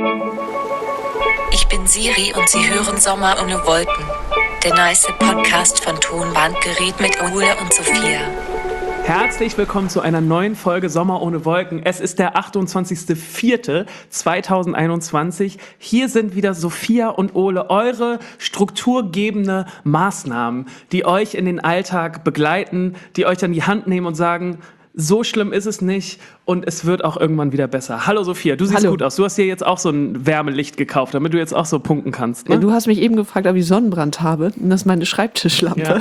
Ich bin Siri und Sie hören Sommer ohne Wolken. Der nice Podcast von Tonbandgerät mit Ole und Sophia. Herzlich willkommen zu einer neuen Folge Sommer ohne Wolken. Es ist der 28.04.2021. Hier sind wieder Sophia und Ole, eure strukturgebende Maßnahmen, die euch in den Alltag begleiten, die euch an die Hand nehmen und sagen, so schlimm ist es nicht und es wird auch irgendwann wieder besser. Hallo Sophia, du siehst gut aus. Du hast dir jetzt auch so ein Wärmelicht gekauft, damit du jetzt auch so punkten kannst. Ne? Ja, du hast mich eben gefragt, ob ich Sonnenbrand habe. Und das ist meine Schreibtischlampe. Ja.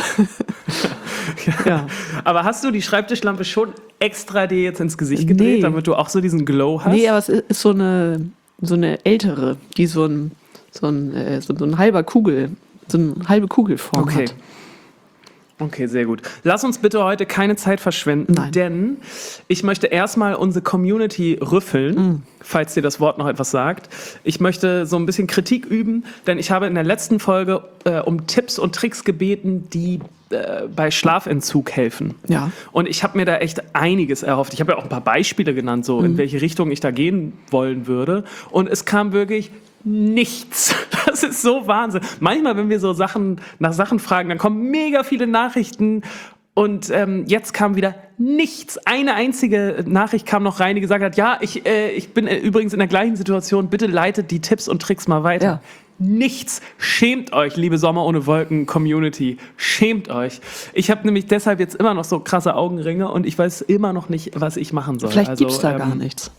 Ja. Aber hast du die Schreibtischlampe schon extra dir jetzt ins Gesicht gedreht, damit du auch so diesen Glow hast? Nee, aber es ist so eine ältere, die so eine halbe Kugelform hat. Okay, sehr gut. Lass uns bitte heute keine Zeit verschwenden, denn ich möchte erstmal unsere Community rüffeln, falls dir das Wort noch etwas sagt. Ich möchte so ein bisschen Kritik üben, denn ich habe in der letzten Folge um Tipps und Tricks gebeten, die bei Schlafentzug helfen. Ja. Und ich habe mir da echt einiges erhofft. Ich habe ja auch ein paar Beispiele genannt, so in welche Richtung ich da gehen wollen würde. Und es kam wirklich nichts. Das ist so Wahnsinn. Manchmal, wenn wir so nach Sachen fragen, dann kommen mega viele Nachrichten und jetzt kam wieder nichts. Eine einzige Nachricht kam noch rein, die gesagt hat, ja, ich bin übrigens in der gleichen Situation, bitte leitet die Tipps und Tricks mal weiter. Ja. Nichts. Schämt euch, liebe Sommer ohne Wolken Community. Schämt euch. Ich habe nämlich deshalb jetzt immer noch so krasse Augenringe und ich weiß immer noch nicht, was ich machen soll. Vielleicht gibt's da gar nichts.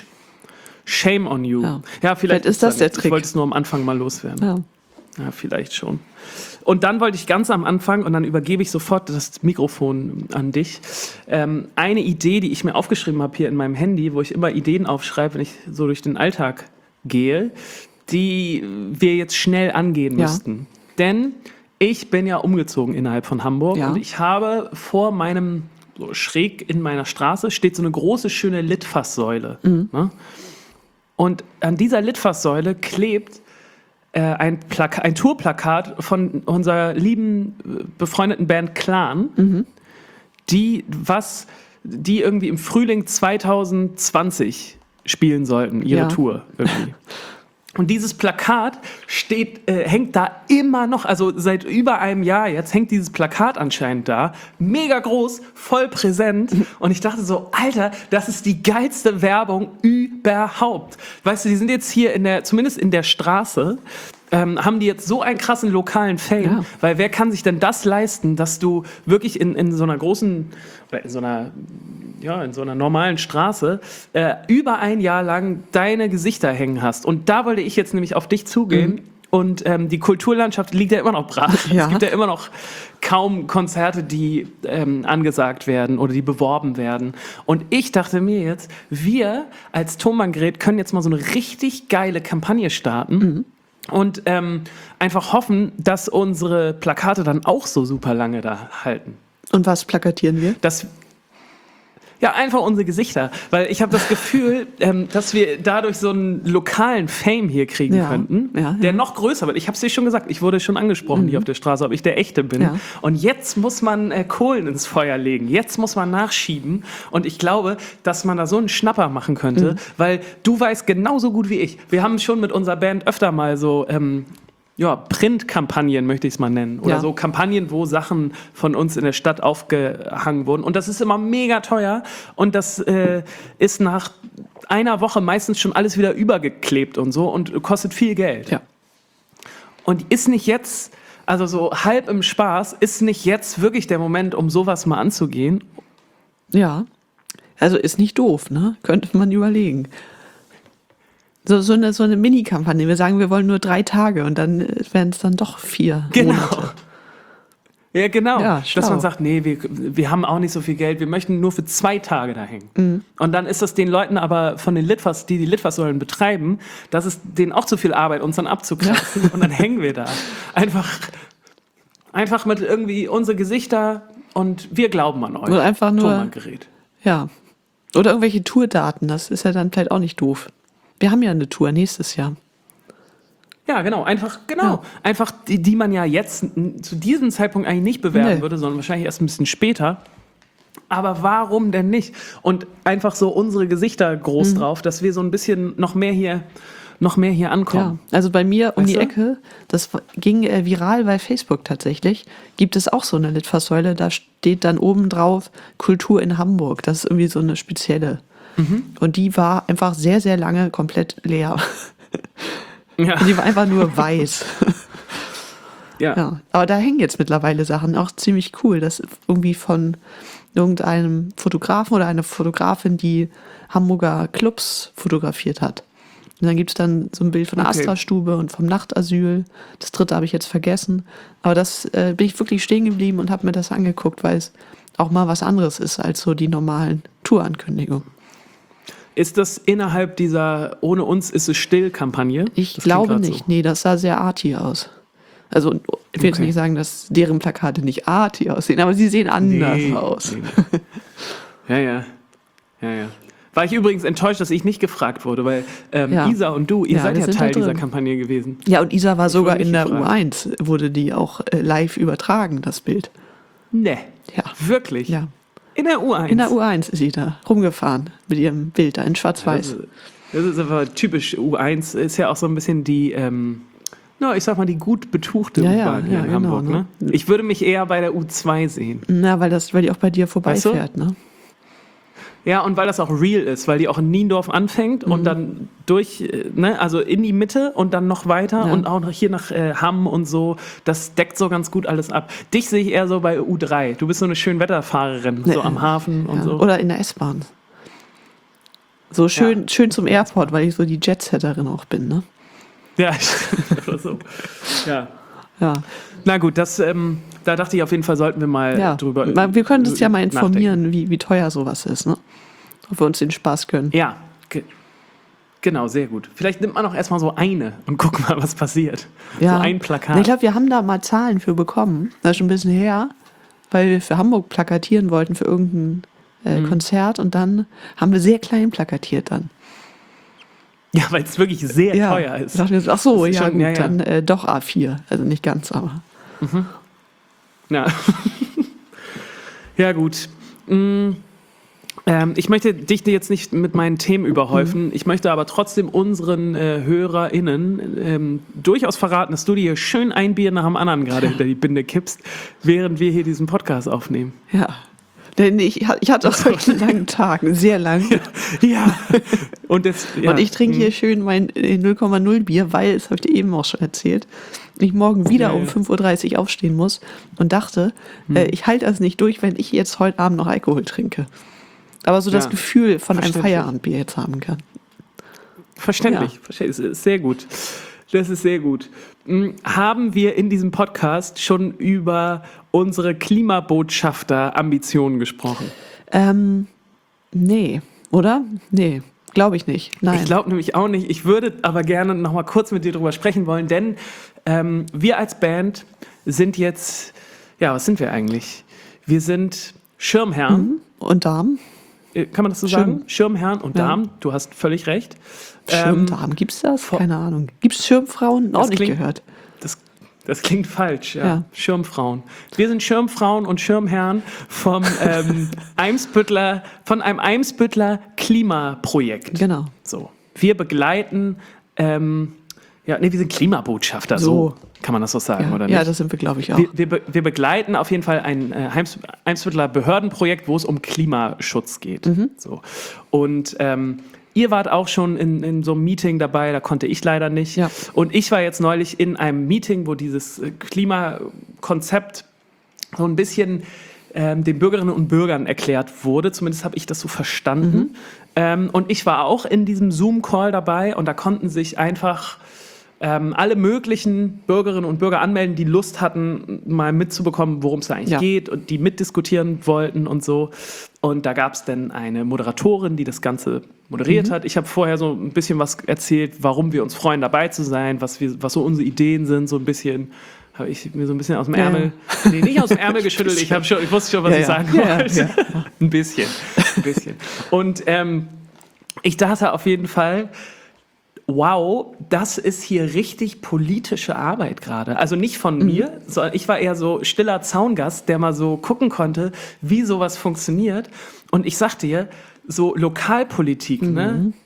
Shame on you. Ja, vielleicht ist das der Trick. Ich wollte es nur am Anfang mal loswerden. Ja, vielleicht schon. Und dann wollte ich ganz am Anfang, und dann übergebe ich sofort das Mikrofon an dich, eine Idee, die ich mir aufgeschrieben habe hier in meinem Handy, wo ich immer Ideen aufschreibe, wenn ich so durch den Alltag gehe, die wir jetzt schnell angehen müssten. Denn ich bin ja umgezogen innerhalb von Hamburg und ich habe vor meinem, so schräg in meiner Straße, steht so eine große, schöne Litfaßsäule. Ne? Und an dieser Litfaßsäule klebt ein Tourplakat von unserer lieben, befreundeten Band Clan, die irgendwie im Frühling 2020 spielen sollten, ihre Tour irgendwie. Und dieses Plakat hängt da immer noch, also seit über einem Jahr jetzt hängt dieses Plakat anscheinend da, mega groß, voll präsent. Und ich dachte so, Alter, das ist die geilste Werbung überhaupt. Weißt du, die sind jetzt hier zumindest in der Straße, haben die jetzt so einen krassen lokalen Fame, weil wer kann sich denn das leisten, dass du wirklich in so einer großen, oder in so einer normalen Straße über ein Jahr lang deine Gesichter hängen hast. Und da wollte ich jetzt nämlich auf dich zugehen. Und die Kulturlandschaft liegt ja immer noch brach. Ja. Es gibt ja immer noch kaum Konzerte, die angesagt werden oder die beworben werden. Und ich dachte mir jetzt, wir als Tonbandgerät können jetzt mal so eine richtig geile Kampagne starten. Und einfach hoffen, dass unsere Plakate dann auch so super lange da halten. Und was plakatieren wir? Ja, einfach unsere Gesichter. Weil ich habe das Gefühl, dass wir dadurch so einen lokalen Fame hier kriegen könnten, der noch größer wird. Ich habe es dir schon gesagt, ich wurde schon angesprochen hier auf der Straße, ob ich der Echte bin. Ja. Und jetzt muss man Kohlen ins Feuer legen. Jetzt muss man nachschieben. Und ich glaube, dass man da so einen Schnapper machen könnte, weil du weißt genauso gut wie ich. Wir haben schon mit unserer Band öfter mal so Printkampagnen, möchte ich es mal nennen. Oder so Kampagnen, wo Sachen von uns in der Stadt aufgehangen wurden. Und das ist immer mega teuer. Und das ist nach einer Woche meistens schon alles wieder übergeklebt und so und kostet viel Geld. Ja. Und ist nicht jetzt, also so halb im Spaß, ist nicht jetzt wirklich der Moment, um sowas mal anzugehen? Ja, also ist nicht doof, ne? Könnte man überlegen. So eine Mini-Kampagne. Wir sagen, wir wollen nur 3 Tage und dann werden es dann doch 4 Monate. Ja, genau. Ja, dass man sagt, nee, wir haben auch nicht so viel Geld, wir möchten nur für 2 Tage da hängen. Und dann ist das den Leuten aber von den die Litfaßsäulen betreiben, das ist denen auch zu viel Arbeit, uns dann abzukratzen und dann hängen wir da. Einfach mit irgendwie unsere Gesichter und wir glauben an euch. Oder einfach nur Tonbandgerät. Ja. Oder irgendwelche Tourdaten, das ist ja dann vielleicht auch nicht doof. Wir haben ja eine Tour nächstes Jahr. Ja, genau. Einfach, die man ja jetzt zu diesem Zeitpunkt eigentlich nicht bewerben würde, sondern wahrscheinlich erst ein bisschen später. Aber warum denn nicht? Und einfach so unsere Gesichter groß drauf, dass wir so ein bisschen noch mehr hier noch mehr hier ankommen. Ja, also bei mir um Weißt die du? Ecke, das ging viral bei Facebook tatsächlich, gibt es auch so eine Litfaßsäule, da steht dann oben drauf Kultur in Hamburg. Das ist irgendwie so eine spezielle. Und die war einfach sehr, sehr lange komplett leer. Ja. Und die war einfach nur weiß. Ja. Ja, aber da hängen jetzt mittlerweile Sachen, auch ziemlich cool. Das ist irgendwie von irgendeinem Fotografen oder einer Fotografin, die Hamburger Clubs fotografiert hat. Und dann gibt es dann so ein Bild von der Okay. Astra-Stube und vom Nachtasyl. Das dritte habe ich jetzt vergessen. Aber das bin ich wirklich stehen geblieben und habe mir das angeguckt, weil es auch mal was anderes ist als so die normalen Tourankündigungen. Ist das innerhalb dieser "Ohne uns ist es still"-Kampagne? Ich Das klingt glaube grad nicht. so. Nee, das sah sehr arty aus. Also ich will jetzt Okay. nicht sagen, dass deren Plakate nicht arty aussehen, aber sie sehen anders aus. Nee. Ja. War ich übrigens enttäuscht, dass ich nicht gefragt wurde, weil Ja. Isa und du, ihr Ja, seid wir ja sind Teil da drin. dieser Kampagne gewesen. Ja, und Isa war sogar wurde in nicht der gefragt. U1, wurde die auch live übertragen, das Bild. Ne. Ja. Wirklich? Ja. In der U1? In der U1 ist sie da rumgefahren mit ihrem Bild da in schwarz-weiß. Das ist aber typisch U1, ist ja auch so ein bisschen die, ich sag mal, die gut betuchte Ja, U-Bahn hier ja, in genau, Hamburg. Ne? Ich würde mich eher bei der U2 sehen. Na, weil die auch bei dir vorbeifährt, ne? Ja, und weil das auch real ist, weil die auch in Niendorf anfängt und dann durch, also in die Mitte und dann noch weiter Ja. und auch noch hier nach Hamm und so. Das deckt so ganz gut alles ab. Dich sehe ich eher so bei U3. Du bist so eine Schönwetterfahrerin, so am Hafen und Ja. so. Oder in der S-Bahn. So schön zum Airport, weil ich so die Jetsetterin auch bin, ne? Ja, stimmt. Oder so. Ja. Ja. Na gut, da dachte ich auf jeden Fall, sollten wir mal drüber Wir können uns ja mal nachdenken. informieren, wie teuer sowas ist, ne? Ob wir uns den Spaß gönnen. Ja, genau, sehr gut. Vielleicht nimmt man auch erstmal so eine und guckt mal, was passiert. Ja. So ein Plakat. Ich glaube, wir haben da mal Zahlen für bekommen. Das ist schon ein bisschen her, weil wir für Hamburg plakatieren wollten für irgendein Konzert und dann haben wir sehr klein plakatiert dann. Ja, weil es wirklich sehr teuer ist. Dachten wir so, ach so, Das ist ja schon- gut, ja, ja. dann doch A4. Also nicht ganz, aber. Ja, ja gut. Ich möchte dich jetzt nicht mit meinen Themen überhäufen. Ich möchte aber trotzdem unseren HörerInnen durchaus verraten, dass du dir schön ein Bier nach dem anderen gerade hinter die Binde kippst, während wir hier diesen Podcast aufnehmen. Ja. Denn ich hatte auch heute einen langen Tag, sehr lang. Ja. Und Ich trinke hier schön mein 0,0 Bier, weil, das habe ich dir eben auch schon erzählt, ich morgen wieder um 5.30 Uhr aufstehen muss und dachte, ich halte das nicht durch, wenn ich jetzt heute Abend noch Alkohol trinke. Aber so das Ja, Gefühl von einem verständlich. Feierabendbier jetzt haben kann. Verständlich. Das ist sehr gut. Das ist sehr gut. Haben wir in diesem Podcast schon über unsere Klimabotschafter-Ambitionen gesprochen? Nee, oder? Nee, glaube ich nicht. Nein. Ich glaube nämlich auch nicht. Ich würde aber gerne noch mal kurz mit dir drüber sprechen wollen, denn wir als Band sind jetzt, was sind wir eigentlich? Wir sind Schirmherren. Und Darm? Kann man das so sagen? Schirmherren und Damen. Du hast völlig recht. Schirmdarm, gibt's das? Keine Ahnung. Gibt's Schirmfrauen? Auch das nicht klingt- gehört. Das klingt falsch, ja. Ja. Schirmfrauen. Wir sind Schirmfrauen und Schirmherren vom einem Eimsbüttler Klimaprojekt. Genau. So. Wir begleiten, wir sind Klimabotschafter, so kann man das so sagen, Ja, oder nicht? ja, das sind wir, glaube ich, auch. Wir begleiten auf jeden Fall ein Eimsbüttler Behördenprojekt, wo es um Klimaschutz geht. So. Und ihr wart auch schon in so einem Meeting dabei, da konnte ich leider nicht. Ja. Und ich war jetzt neulich in einem Meeting, wo dieses Klimakonzept so ein bisschen den Bürgerinnen und Bürgern erklärt wurde. Zumindest habe ich das so verstanden. Und ich war auch in diesem Zoom-Call dabei und da konnten sich einfach alle möglichen Bürgerinnen und Bürger anmelden, die Lust hatten, mal mitzubekommen, worum es da eigentlich geht und die mitdiskutieren wollten und so. Und da gab es dann eine Moderatorin, die das Ganze moderiert hat. Ich habe vorher so ein bisschen was erzählt, warum wir uns freuen, dabei zu sein, was so unsere Ideen sind, so ein bisschen. Habe ich mir so ein bisschen aus dem Ärmel, nee, nicht aus dem Ärmel geschüttelt, ich wusste schon, was ich sagen wollte. Ja. Ein bisschen. Und ich dachte auf jeden Fall, wow, das ist hier richtig politische Arbeit gerade. Also nicht von mir, sondern ich war eher so stiller Zaungast, der mal so gucken konnte, wie sowas funktioniert. Und ich sag dir, so Lokalpolitik, ne?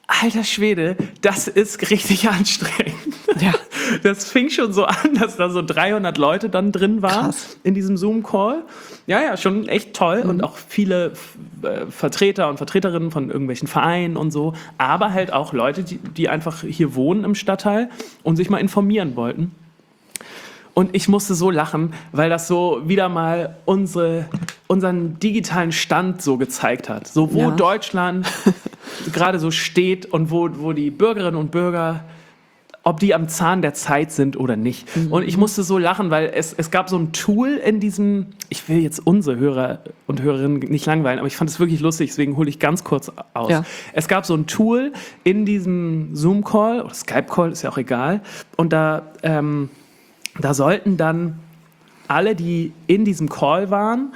alter Schwede, das ist richtig anstrengend. Ja. Das fing schon so an, dass da so 300 Leute dann drin waren in diesem Zoom-Call. Ja, schon echt toll und auch viele Vertreter und Vertreterinnen von irgendwelchen Vereinen und so, aber halt auch Leute, die einfach hier wohnen im Stadtteil und sich mal informieren wollten. Und ich musste so lachen, weil das so wieder mal unseren digitalen Stand so gezeigt hat. So wo Deutschland gerade so steht und wo die Bürgerinnen und Bürger, ob die am Zahn der Zeit sind oder nicht. Und ich musste so lachen, weil es gab so ein Tool in diesem, ich will jetzt unsere Hörer und Hörerinnen nicht langweilen, aber ich fand es wirklich lustig, deswegen hole ich ganz kurz aus. Ja. Es gab so ein Tool in diesem Zoom-Call oder Skype-Call, ist ja auch egal. Und da sollten dann alle, die in diesem Call waren,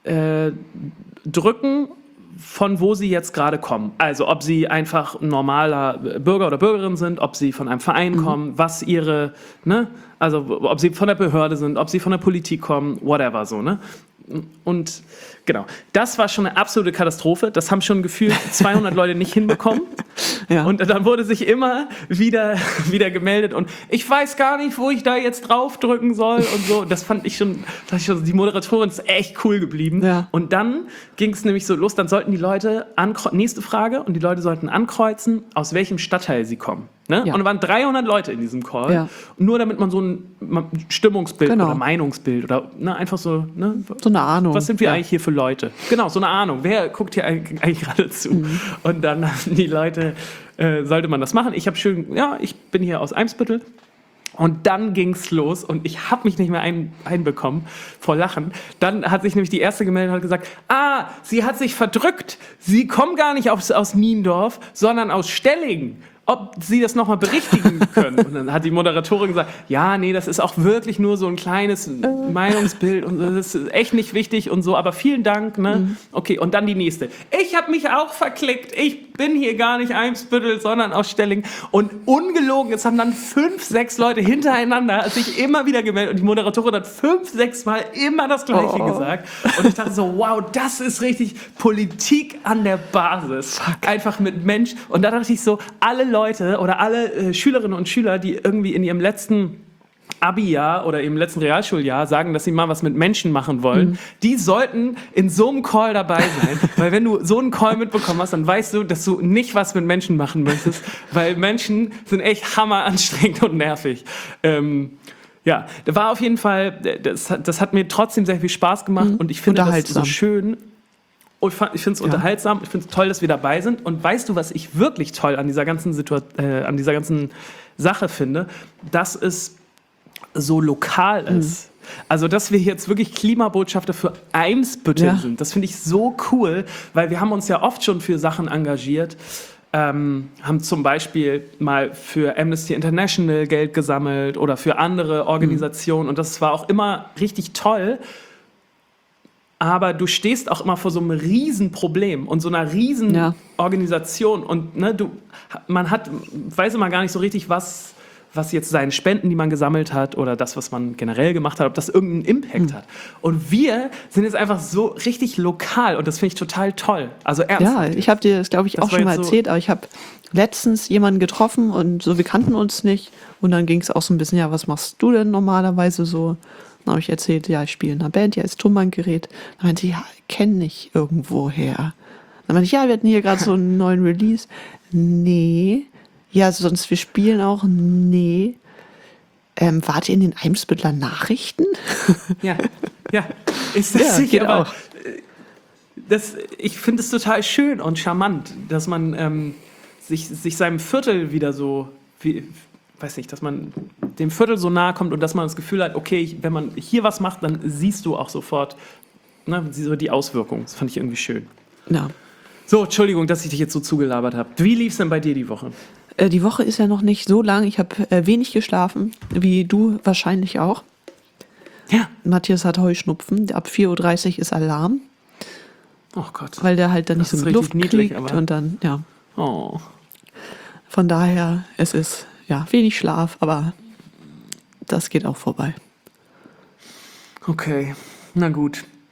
drücken, von wo sie jetzt gerade kommen. Also ob sie einfach ein normaler Bürger oder Bürgerin sind, ob sie von einem Verein kommen, was ihre, also ob sie von der Behörde sind, ob sie von der Politik kommen, whatever so, ne? Und genau, das war schon eine absolute Katastrophe. Das haben schon gefühlt 200 Leute nicht hinbekommen. Ja. Und dann wurde sich immer wieder gemeldet und ich weiß gar nicht, wo ich da jetzt draufdrücken soll und so. Das fand ich schon, die Moderatorin ist echt cool geblieben. Ja. Und dann ging es nämlich so los, dann sollten die Leute nächste Frage, und die Leute sollten ankreuzen, aus welchem Stadtteil sie kommen. Ne? Ja. Und da waren 300 Leute in diesem Call. Ja. Nur damit man so ein Stimmungsbild oder Meinungsbild oder einfach so, so eine Ahnung. Was sind wir eigentlich hier für Leute? Genau, so eine Ahnung. Wer guckt hier eigentlich gerade zu? Und dann haben die Leute, sollte man das machen. Ich bin hier aus Eimsbüttel. Und dann ging's los und ich habe mich nicht mehr einbekommen vor Lachen. Dann hat sich nämlich die erste gemeldet und hat gesagt, sie hat sich verdrückt. Sie kommen gar nicht aus Niendorf, sondern aus Stellingen. Ob sie das nochmal berichtigen können. Und dann hat die Moderatorin gesagt, das ist auch wirklich nur so ein kleines Meinungsbild und das ist echt nicht wichtig und so, aber vielen Dank. Ne? Okay, und dann die nächste. Ich habe mich auch verklickt. Ich bin hier gar nicht Eimsbüttel, sondern aus Stellingen. Und ungelogen, es haben dann 5, 6 Leute hintereinander sich immer wieder gemeldet und die Moderatorin hat 5, 6 Mal immer das Gleiche gesagt. Und ich dachte so, wow, das ist richtig Politik an der Basis. Fuck. Einfach mit Mensch. Und da dachte ich so, alle Leute oder alle Schülerinnen und Schüler, die irgendwie in ihrem letzten Abi-Jahr oder im letzten Realschuljahr sagen, dass sie mal was mit Menschen machen wollen, die sollten in so einem Call dabei sein. Weil wenn du so einen Call mitbekommen hast, dann weißt du, dass du nicht was mit Menschen machen möchtest, weil Menschen sind echt hammeranstrengend und nervig. Da war auf jeden Fall, das hat mir trotzdem sehr viel Spaß gemacht und ich finde das so schön. Ich finde es unterhaltsam, ich finde es toll, dass wir dabei sind. Und weißt du, was ich wirklich toll an dieser ganzen Sache finde? Dass es so lokal ist. Also, dass wir jetzt wirklich Klimabotschafter für Eimsbüttel sind. Das finde ich so cool, weil wir haben uns ja oft schon für Sachen engagiert. Haben zum Beispiel mal für Amnesty International Geld gesammelt oder für andere Organisationen. Und das war auch immer richtig toll. Aber du stehst auch immer vor so einem Riesenproblem und so einer Riesenorganisation und man weiß immer gar nicht so richtig, was jetzt seine Spenden, die man gesammelt hat oder das, was man generell gemacht hat, ob das irgendeinen Impact hat. Und wir sind jetzt einfach so richtig lokal und das finde ich total toll. Also ernsthaft. Ja, ich habe dir das, glaube ich, auch schon mal erzählt, aber ich habe letztens jemanden getroffen und so, wir kannten uns nicht und dann ging es auch so ein bisschen, was machst du denn normalerweise so? Dann habe ich erzählt, ich spiele in einer Band, hier ist Tonbandgerät. Dann meinte ich, kenne ich irgendwoher. Dann meinte ich, wir hatten hier gerade so einen neuen Release. Nee. Ja, sonst wir spielen auch. Nee. Wart ihr in den Eimsbüttler Nachrichten? Ja. Ist das sicher, aber auch. Ich finde es total schön und charmant, dass man sich seinem Viertel wieder so, dass man dem Viertel so nahe kommt und dass man das Gefühl hat, okay, wenn man hier was macht, dann siehst du auch sofort so die Auswirkungen. Das fand ich irgendwie schön. Ja. So, Entschuldigung, dass ich dich jetzt so zugelabert habe. Wie lief es denn bei dir die Woche? Die Woche ist ja noch nicht so lang. Ich habe wenig geschlafen, wie du wahrscheinlich auch. Ja. Matthias hat Heuschnupfen. Ab 4:30 Uhr ist Alarm. Oh Gott. Weil der halt dann nicht so mit Luft niedlich, kriegt. Und dann, Oh. Von daher, es ist wenig Schlaf, aber das geht auch vorbei. Okay, na gut.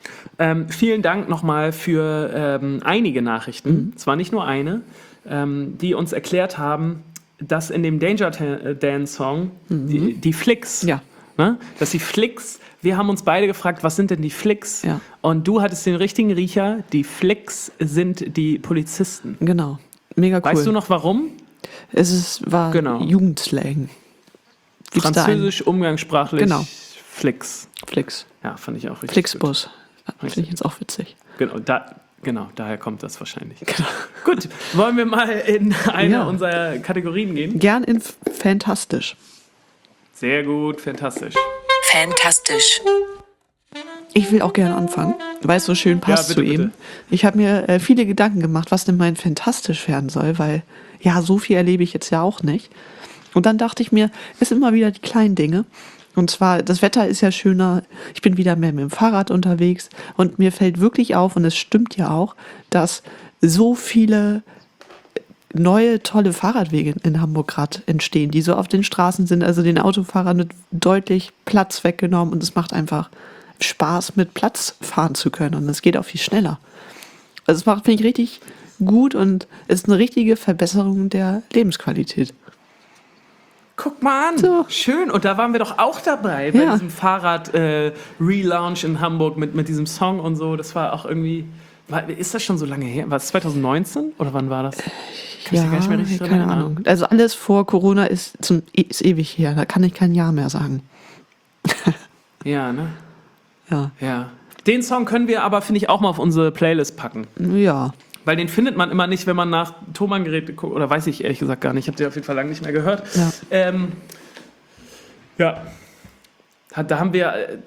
Vielen Dank nochmal für einige Nachrichten, zwar nicht nur eine, die uns erklärt haben, dass in dem Danger Dan Song die Flicks, ne, dass die Flicks, wir haben uns beide gefragt, was sind denn die Flicks? Ja. Und du hattest den richtigen Riecher, die Flicks sind die Polizisten. Genau, mega cool. Weißt du noch warum? War Jugendslang. Gibt's Französisch, umgangssprachlich, Genau. Flicks. Flix. Ja, fand ich auch richtig Flixbus. Finde ich jetzt auch witzig. Genau, daher kommt das wahrscheinlich. Genau. Gut, wollen wir mal in eine unserer Kategorien gehen? Gern in Fantastisch. Sehr gut, fantastisch. Fantastisch. Ich will auch gerne anfangen, weil es so schön passt bitte, zu ihm. bitte. Ich habe mir viele Gedanken gemacht, was denn mein Fantastisch werden soll, weil so viel erlebe ich jetzt ja auch nicht. Und dann dachte ich mir, es sind immer wieder die kleinen Dinge. Und zwar, das Wetter ist ja schöner, ich bin wieder mehr mit dem Fahrrad unterwegs und mir fällt wirklich auf, und es stimmt ja auch, dass so viele neue, tolle Fahrradwege in Hamburg gerade entstehen, die so auf den Straßen sind. Also den Autofahrern wird deutlich Platz weggenommen und es macht einfach Spaß, mit Platz fahren zu können. Und es geht auch viel schneller. Also es finde ich richtig gut und ist eine richtige Verbesserung der Lebensqualität. Guck mal an, So. schön. Und da waren wir doch auch dabei bei diesem Fahrrad-Relaunch in Hamburg mit diesem Song und so. Das war auch irgendwie, ist das schon so lange her? War es 2019 oder wann war das? Kann ich dir gar nicht mehr richtig dran keine erinnern. Ahnung. Also alles vor Corona ist ewig her. Da kann ich kein Jahr mehr sagen. Ja, ne? Ja. Ja. Den Song können wir aber, finde ich, auch mal auf unsere Playlist packen. Ja. Weil den findet man immer nicht, wenn man nach Thomann-Geräte guckt. Oder weiß ich ehrlich gesagt gar nicht. Ich habe den auf jeden Fall lange nicht mehr gehört. Ja. Da haben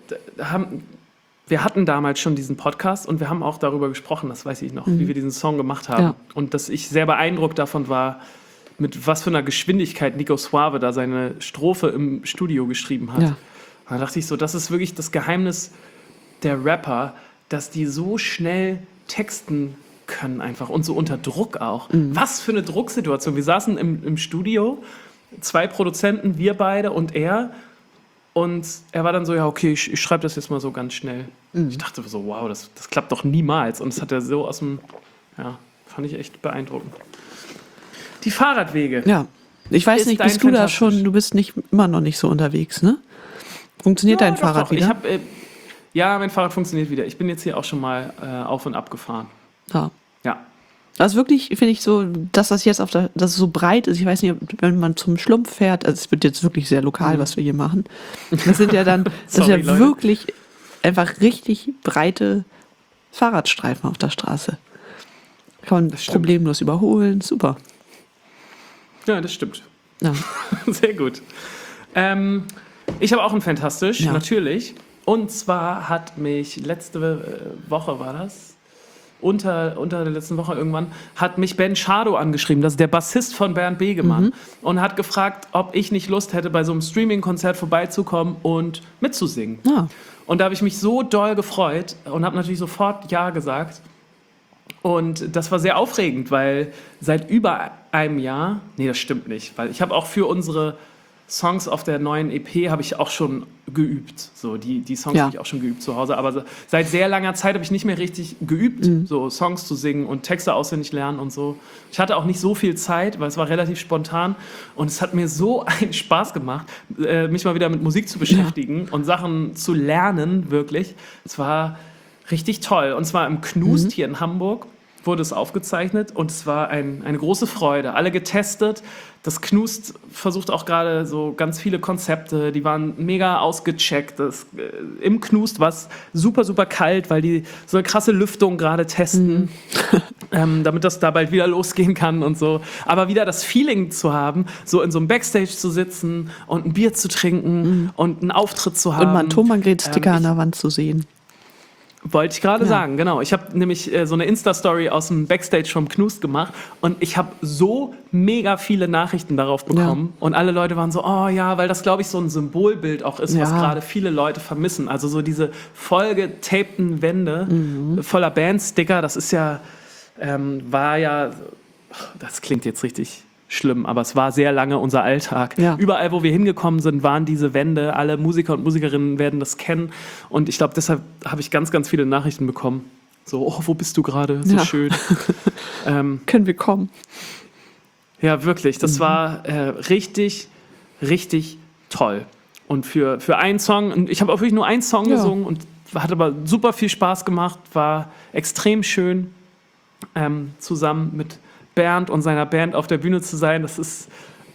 wir hatten damals schon diesen Podcast und wir haben auch darüber gesprochen, das weiß ich noch, wie wir diesen Song gemacht haben. Ja. Und dass ich sehr beeindruckt davon war, mit was für einer Geschwindigkeit Nico Suave da seine Strophe im Studio geschrieben hat. Ja. Und da dachte ich so, das ist wirklich das Geheimnis der Rapper, dass die so schnell texten können einfach und so unter Druck auch. Was für eine Drucksituation. Wir saßen im Studio, 2 Produzenten, wir beide und er. Und er war dann so, ja, okay, ich schreibe das jetzt mal so ganz schnell. Ich dachte so, wow, das klappt doch niemals. Und das hat er so aus dem, fand ich echt beeindruckend. Die Fahrradwege. Ja. Ich weiß Ist nicht, dein bist du da fantastisch? schon, du bist immer noch nicht so unterwegs, ne? Funktioniert dein doch, Fahrrad doch. wieder? Mein Fahrrad funktioniert wieder. Ich bin jetzt hier auch schon mal auf und ab gefahren. Ja. Ja. Das ist wirklich, finde ich so, dass das jetzt dass es so breit ist. Ich weiß nicht, wenn man zum Schlumpf fährt, also es wird jetzt wirklich sehr lokal, was wir hier machen. Das sind ja dann, Sorry, Leute. wirklich einfach richtig breite Fahrradstreifen auf der Straße. Kann man stimmt. problemlos überholen, super. Ja, das stimmt. Ja. Sehr gut. Ich habe auch ein Fantastisch, Ja. natürlich. Und zwar hat mich letzte Woche, war das? Unter der letzten Woche irgendwann, hat mich Ben Schado angeschrieben, das ist der Bassist von Bernd Begemann, und hat gefragt, ob ich nicht Lust hätte, bei so einem Streaming-Konzert vorbeizukommen und mitzusingen. Ja. Und da habe ich mich so doll gefreut und habe natürlich sofort Ja gesagt. Und das war sehr aufregend, weil seit über einem Jahr, nee, das stimmt nicht, weil ich habe auch für unsere Songs auf der neuen EP habe ich auch schon geübt. So, die Songs habe ich auch schon geübt zu Hause. Aber seit sehr langer Zeit habe ich nicht mehr richtig geübt, so Songs zu singen und Texte auswendig lernen und so. Ich hatte auch nicht so viel Zeit, weil es war relativ spontan. Und es hat mir so einen Spaß gemacht, mich mal wieder mit Musik zu beschäftigen und Sachen zu lernen, wirklich. Es war richtig toll. Und zwar im Knust hier in Hamburg wurde es aufgezeichnet und es war eine große Freude. Alle getestet. Das Knust versucht auch gerade so ganz viele Konzepte, die waren mega ausgecheckt. Im Knust war es super, super kalt, weil die so eine krasse Lüftung gerade testen, damit das da bald wieder losgehen kann und so. Aber wieder das Feeling zu haben, so in so einem Backstage zu sitzen und ein Bier zu trinken und einen Auftritt zu haben. Und mal einen Thomann-Sticker an der Wand zu sehen. Wollte ich gerade sagen, genau. Ich habe nämlich so eine Insta-Story aus dem Backstage vom Knust gemacht und ich habe so mega viele Nachrichten darauf bekommen und alle Leute waren so, oh ja, weil das, glaube ich, so ein Symbolbild auch ist, was gerade viele Leute vermissen. Also so diese vollgetapten Wände voller Bandsticker, das ist ja, das klingt jetzt richtig schlimm, aber es war sehr lange unser Alltag. Ja. Überall, wo wir hingekommen sind, waren diese Wände. Alle Musiker und Musikerinnen werden das kennen. Und ich glaube, deshalb habe ich ganz, ganz viele Nachrichten bekommen. So, oh, wo bist du gerade? So schön. Können wir kommen? Ja, wirklich. Das war richtig, richtig toll. Und für einen Song, und ich habe auch wirklich nur einen Song gesungen und hat aber super viel Spaß gemacht, war extrem schön, zusammen mit Bernd und seiner Band auf der Bühne zu sein. Das ist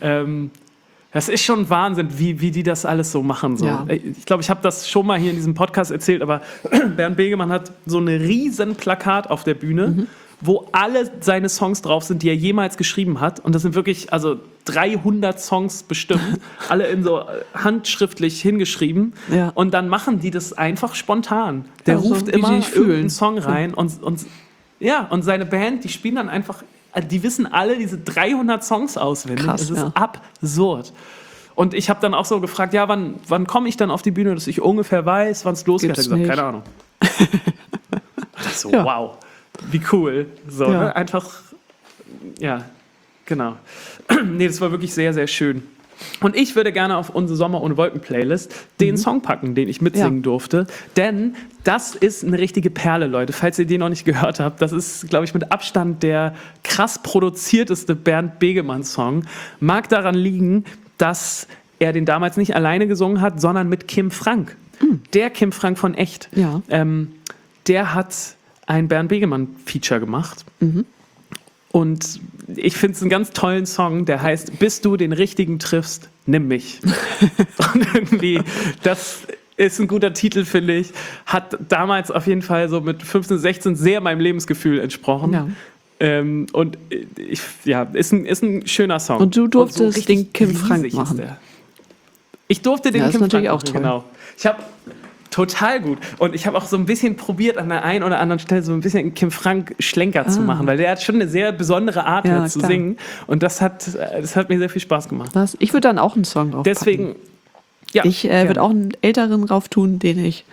schon Wahnsinn, wie die das alles so machen. So. Ja. Ich glaube, ich habe das schon mal hier in diesem Podcast erzählt, aber Bernd Begemann hat so ein riesen Plakat auf der Bühne, wo alle seine Songs drauf sind, die er jemals geschrieben hat. Und das sind wirklich 300 Songs bestimmt, alle in so handschriftlich hingeschrieben. Ja. Und dann machen die das einfach spontan. Der Also, ruft wie immer die sich fühlen. irgendeinen Song rein und seine Band, die spielen dann einfach, die wissen alle diese 300 Songs auswendig. Krass, es ist absurd. Und ich habe dann auch so gefragt, ja, wann komme ich dann auf die Bühne, dass ich ungefähr weiß, wann es losgeht. Er hat gesagt, keine Ahnung. So, wow, wie cool. So, ne? Einfach, ja, genau. Nee, das war wirklich sehr, sehr schön. Und ich würde gerne auf unsere Sommer ohne Wolken Playlist den Song packen, den ich mitsingen durfte. Denn das ist eine richtige Perle, Leute. Falls ihr den noch nicht gehört habt, das ist, glaube ich, mit Abstand der krass produzierteste Bernd Begemann-Song. Mag daran liegen, dass er den damals nicht alleine gesungen hat, sondern mit Kim Frank. Der Kim Frank von Echt. Ja. Der hat ein Bernd Begemann-Feature gemacht. Und ich finde es einen ganz tollen Song, der heißt Bis du den Richtigen triffst, nimm mich. Und irgendwie, das ist ein guter Titel, finde ich. Hat damals auf jeden Fall so mit 15, 16 sehr meinem Lebensgefühl entsprochen. Ja. Und ist ein schöner Song. Und du durftest so den Kim Frank riesig machen. ist der. Ich durfte den Ja, Kim ist natürlich Frank auch machen, toll. genau. Ich habe total gut. Und ich habe auch so ein bisschen probiert, an der einen oder anderen Stelle so ein bisschen einen Kim Frank Schlenker zu machen, weil der hat schon eine sehr besondere Art zu klar. singen. Und das hat mir sehr viel Spaß gemacht. Was? Ich würde dann auch einen Song drauf Deswegen, packen. Ich würde auch einen älteren drauf tun, den ich,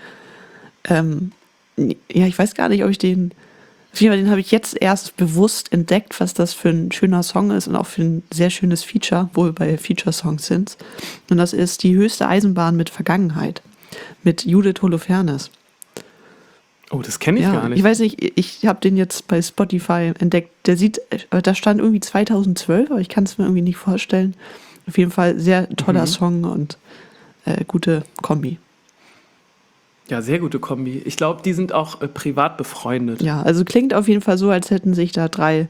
ich weiß gar nicht, ob ich den, auf jeden Fall, den habe ich jetzt erst bewusst entdeckt, was das für ein schöner Song ist und auch für ein sehr schönes Feature, wo wir bei Feature-Songs sind. Und das ist Die höchste Eisenbahn mit Vergangenheit. Mit Judith Holofernes. Oh, das kenne ich gar nicht. Ich weiß nicht, ich habe den jetzt bei Spotify entdeckt. Da stand irgendwie 2012, aber ich kann es mir irgendwie nicht vorstellen. Auf jeden Fall sehr toller Song und gute Kombi. Ja, sehr gute Kombi. Ich glaube, die sind auch privat befreundet. Ja, also klingt auf jeden Fall so, als hätten sich da 3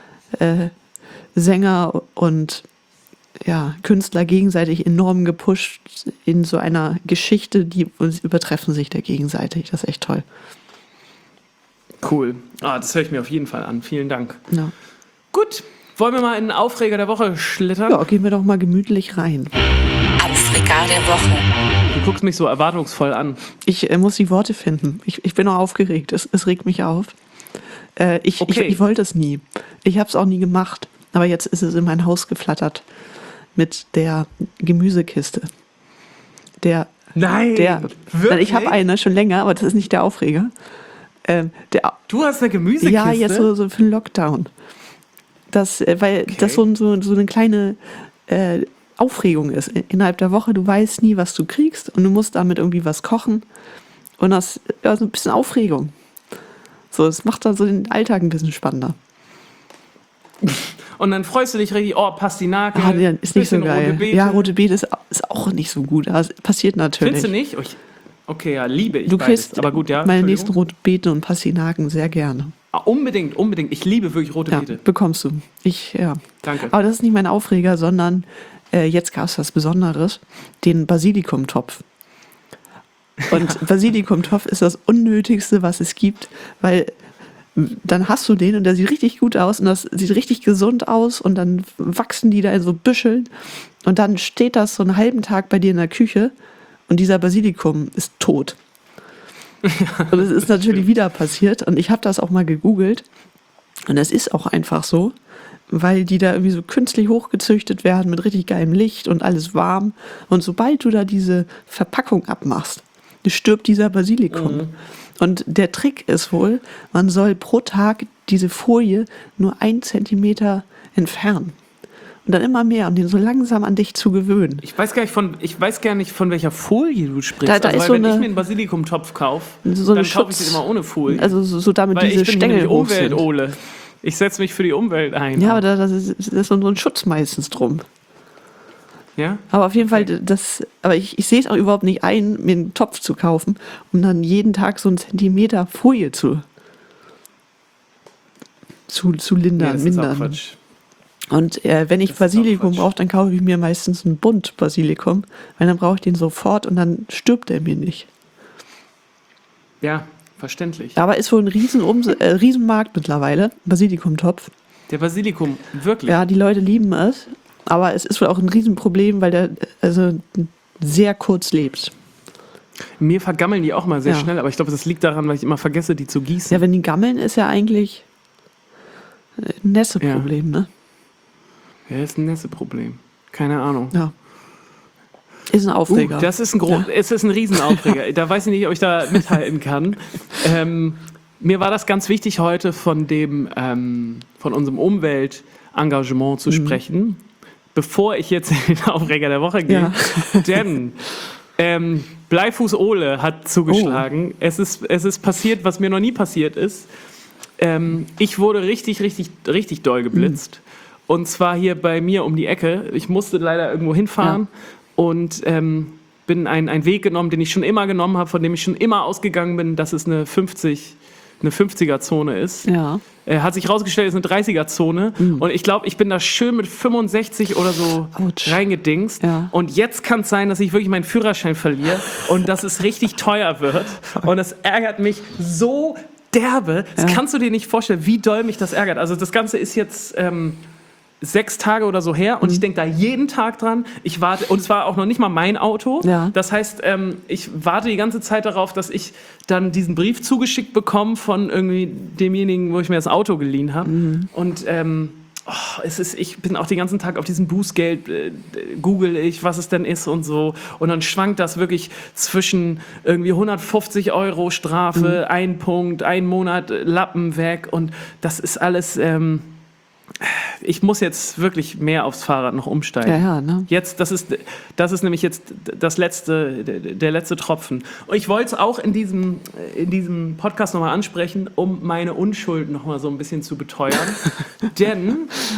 Sänger und Künstler gegenseitig enorm gepusht in so einer Geschichte, die übertreffen sich da gegenseitig. Das ist echt toll. Cool. Das höre ich mir auf jeden Fall an. Vielen Dank. Ja. Gut, wollen wir mal in den Aufreger der Woche schlittern? Ja, gehen wir doch mal gemütlich rein. Aufreger der Woche. Du guckst mich so erwartungsvoll an. Ich muss die Worte finden. Ich bin auch aufgeregt. Es regt mich auf. Ich wollte es nie. Ich habe es auch nie gemacht. Aber jetzt ist es in mein Haus geflattert. Mit der Gemüsekiste. Nein, wirklich? Ich habe eine schon länger, aber das ist nicht der Aufreger. Du hast eine Gemüsekiste? Ja, jetzt so für den Lockdown. Das so eine kleine Aufregung ist. Innerhalb der Woche, du weißt nie, was du kriegst und du musst damit irgendwie was kochen. Und das so ein bisschen Aufregung. So, das macht dann so den Alltag ein bisschen spannender. Und dann freust du dich richtig, Pastinake. Ist nicht so geil. Rote Beete. Ja, rote Beete ist auch nicht so gut. Das passiert natürlich. Findest du nicht? Okay, ja, liebe ich Du beides. kriegst Aber gut, ja. meine nächsten rote Beete und Pastinaken sehr gerne. Unbedingt. Ich liebe wirklich rote Beete. Bekommst du. Danke. Aber das ist nicht mein Aufreger, sondern jetzt gab es was Besonderes, den Basilikumtopf. Und Basilikumtopf ist das Unnötigste, was es gibt, weil dann hast du den und der sieht richtig gut aus und das sieht richtig gesund aus und dann wachsen die da in so Büscheln und dann steht das so einen halben Tag bei dir in der Küche und dieser Basilikum ist tot. Und es ist natürlich wieder passiert und ich habe das auch mal gegoogelt und es ist auch einfach so, weil die da irgendwie so künstlich hochgezüchtet werden mit richtig geilem Licht und alles warm und sobald du da diese Verpackung abmachst, stirbt dieser Basilikum. Und der Trick ist wohl, man soll pro Tag diese Folie nur 1 Zentimeter entfernen. Und dann immer mehr, um den so langsam an dich zu gewöhnen. Ich weiß gar nicht, von welcher Folie du sprichst. Da ist so wenn eine, ich mir einen Basilikumtopf kaufe, so dann kaufe ich den immer ohne Folie. Also so damit weil diese ich bin Stängel nämlich hoch sind. Umwelt-Ole. Ich setze mich für die Umwelt ein. Ja, aber das ist so ein Schutz meistens drum. Ja? Aber auf jeden Fall, aber ich sehe es auch überhaupt nicht ein, mir einen Topf zu kaufen, um dann jeden Tag so einen Zentimeter Folie zu lindern, das ist auch mindern. Quatsch. Und wenn ich Basilikum brauche, dann kaufe ich mir meistens einen Bund Basilikum, weil dann brauche ich den sofort und dann stirbt er mir nicht. Ja, verständlich. Aber ist wohl ein Riesenmarkt mittlerweile, Basilikumtopf. Der Basilikum, wirklich. Ja, die Leute lieben es, aber es ist wohl auch ein Riesenproblem, weil der sehr kurz lebt. Mir vergammeln die auch mal sehr Ja. schnell, aber ich glaube, das liegt daran, weil ich immer vergesse, die zu gießen. Ja, wenn die gammeln, ist ja eigentlich ein Nässeproblem, ne? Ja, das ist ein Nässeproblem. Keine Ahnung. Ja. Ist ein Aufreger. Das ist es ist ein Riesenaufreger. Da weiß ich nicht, ob ich da mithalten kann. Mir war das ganz wichtig, heute von unserem Umweltengagement zu sprechen, bevor ich jetzt in den Aufreger der Woche gehe. Ja. Denn Bleifuß Ole hat zugeschlagen. Oh. Es ist passiert, was mir noch nie passiert ist. Ich wurde richtig, richtig, richtig doll geblitzt. Und zwar hier bei mir um die Ecke. Ich musste leider irgendwo hinfahren und bin einen Weg genommen, den ich schon immer genommen habe, von dem ich schon immer ausgegangen bin, dass es eine 50er-Zone ist. Ja. Hat sich rausgestellt, es ist eine 30er-Zone. Und ich glaube, ich bin da schön mit 65 oder so reingedingst. Ja. Und jetzt kann es sein, dass ich wirklich meinen Führerschein verliere und dass es richtig teuer wird. Und das ärgert mich so derbe. Das kannst du dir nicht vorstellen, wie doll mich das ärgert. Also das Ganze ist jetzt 6 Tage oder so her und ich denke da jeden Tag dran. Ich warte, und es war auch noch nicht mal mein Auto. Ja. Das heißt, ich warte die ganze Zeit darauf, dass ich dann diesen Brief zugeschickt bekomme von irgendwie demjenigen, wo ich mir das Auto geliehen habe. Und ich bin auch den ganzen Tag auf diesem Bußgeld, google ich, was es denn ist und so. Und dann schwankt das wirklich zwischen irgendwie 150 € Strafe, 1 Punkt, 1 Monat Lappen weg. Und das ist alles... ich muss jetzt wirklich mehr aufs Fahrrad noch umsteigen. Ja, ne? Jetzt, das ist nämlich jetzt der letzte Tropfen. Und ich wollte es auch in diesem Podcast nochmal ansprechen, um meine Unschuld nochmal so ein bisschen zu beteuern. Denn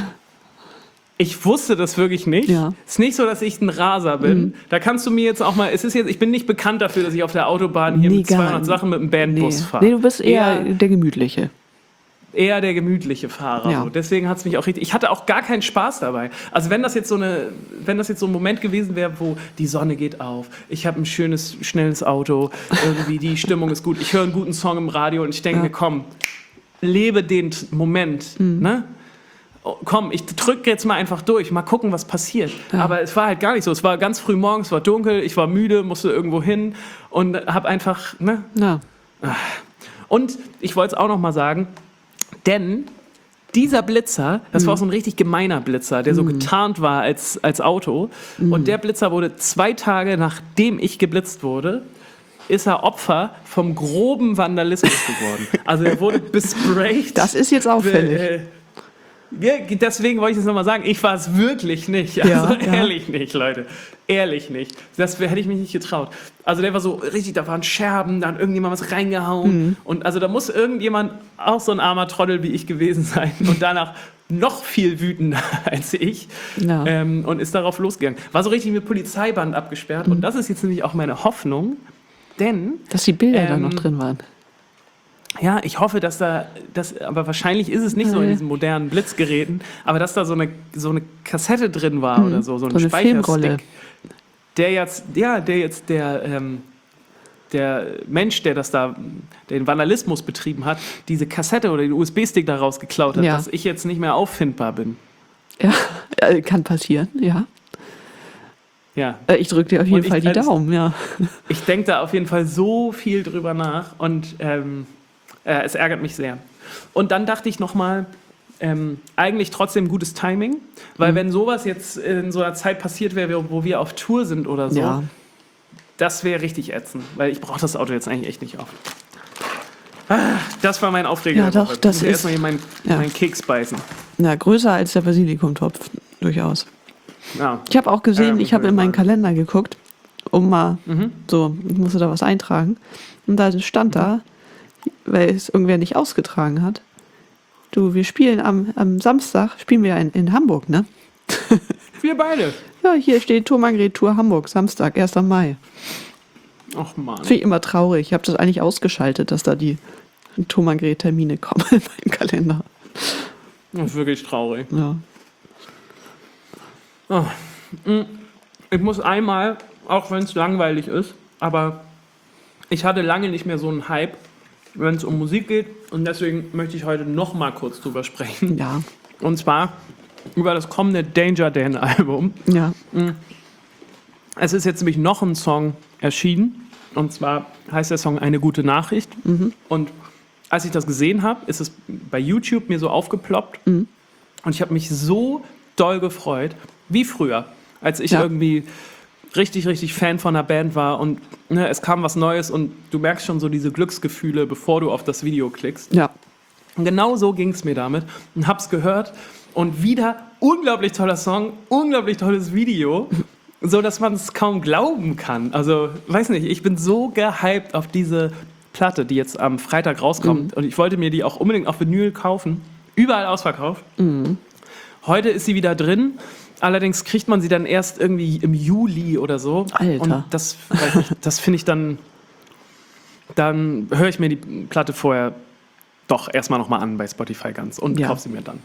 ich wusste das wirklich nicht. Ja. Es ist nicht so, dass ich ein Raser bin. Da kannst du mir jetzt auch mal, ich bin nicht bekannt dafür, dass ich auf der Autobahn hier mit 200 Sachen mit einem Bandbus fahre. Nee, du bist eher der Gemütliche. Eher der gemütliche Fahrer. Ja. So. Deswegen hat es mich auch richtig... Ich hatte auch gar keinen Spaß dabei. Also wenn das jetzt so ein Moment gewesen wäre, wo die Sonne geht auf, ich habe ein schönes, schnelles Auto, irgendwie die Stimmung ist gut, ich höre einen guten Song im Radio und ich denke mir, komm, lebe den Moment, ne? Oh, komm, ich drücke jetzt mal einfach durch, mal gucken, was passiert. Ja. Aber es war halt gar nicht so. Es war ganz früh morgens, es war dunkel, ich war müde, musste irgendwo hin und habe einfach... Ne? Ja. Und ich wollte es auch noch mal sagen, denn dieser Blitzer, das war auch so ein richtig gemeiner Blitzer, der so getarnt war als Auto. Und der Blitzer wurde 2 Tage, nachdem ich geblitzt wurde, ist er Opfer vom groben Vandalismus geworden. Also er wurde besprayt. Das ist jetzt auffällig. Deswegen wollte ich es nochmal sagen, ich war es wirklich nicht. Also ehrlich nicht, Leute. Ehrlich nicht. Das hätte ich mich nicht getraut. Also der war so richtig, da waren Scherben, da hat irgendjemand was reingehauen. Und also da muss irgendjemand, auch so ein armer Trottel wie ich gewesen sein und danach noch viel wütender als ich und ist darauf losgegangen. War so richtig mit Polizeiband abgesperrt und das ist jetzt nämlich auch meine Hoffnung, denn... Dass die Bilder da noch drin waren. Ja, ich hoffe, aber wahrscheinlich ist es nicht so in diesen modernen Blitzgeräten, aber dass da so eine Kassette drin war oder so ein Speicherstick, der Mensch, der den Vandalismus betrieben hat, diese Kassette oder den USB-Stick daraus geklaut hat, dass ich jetzt nicht mehr auffindbar bin. Ja, kann passieren, ja. Ja. Ich drücke dir auf jeden Fall die Daumen, ja. Ich denke da auf jeden Fall so viel drüber nach und es ärgert mich sehr. Und dann dachte ich nochmal, eigentlich trotzdem gutes Timing, weil wenn sowas jetzt in so einer Zeit passiert wäre, wo wir auf Tour sind oder so, das wäre richtig ätzend, weil ich brauche das Auto jetzt eigentlich echt nicht auf. Das war mein Aufreger. Ja, doch, das ist... Erstmal hier meinen Keks beißen. Na, größer als der Basilikumtopf. durchaus. Ja. Ich habe auch gesehen, ich habe in meinen Kalender geguckt, um mal ich musste da was eintragen. Und da stand da, weil es irgendwer nicht ausgetragen hat, wir spielen am Samstag, spielen wir in Hamburg, ne? Wir beide. Ja, hier steht Tour Margret Tour Hamburg, Samstag, 1. Mai. Ach man. Finde ich immer traurig. Ich habe das eigentlich ausgeschaltet, dass da die Tour Margret Termine kommen in meinem Kalender. Das ist wirklich traurig. Ja. Oh. Ich muss einmal, auch wenn es langweilig ist, aber ich hatte lange nicht mehr so einen Hype, wenn es um Musik geht. Und deswegen möchte ich heute noch mal kurz drüber sprechen. Ja. Und zwar über das kommende Danger Dan Album. Ja. Es ist jetzt nämlich noch ein Song erschienen. Und zwar heißt der Song Eine gute Nachricht. Und als ich das gesehen habe, ist es bei YouTube mir so aufgeploppt. Und ich habe mich so doll gefreut, wie früher, als ich irgendwie richtig, richtig Fan von einer Band war. Und es kam was Neues und du merkst schon so diese Glücksgefühle, bevor du auf das Video klickst. Ja. Und genau so ging es mir damit. Und hab's gehört. Und wieder unglaublich toller Song, unglaublich tolles Video, so dass man es kaum glauben kann. Also, weiß nicht, ich bin so gehypt auf diese Platte, die jetzt am Freitag rauskommt. Und ich wollte mir die auch unbedingt auf Vinyl kaufen. Überall ausverkauft. Heute ist sie wieder drin. Allerdings kriegt man sie dann erst irgendwie im Juli oder so. Alter. Und das finde ich dann höre ich mir die Platte vorher doch erstmal nochmal an bei Spotify ganz und kaufe sie mir dann.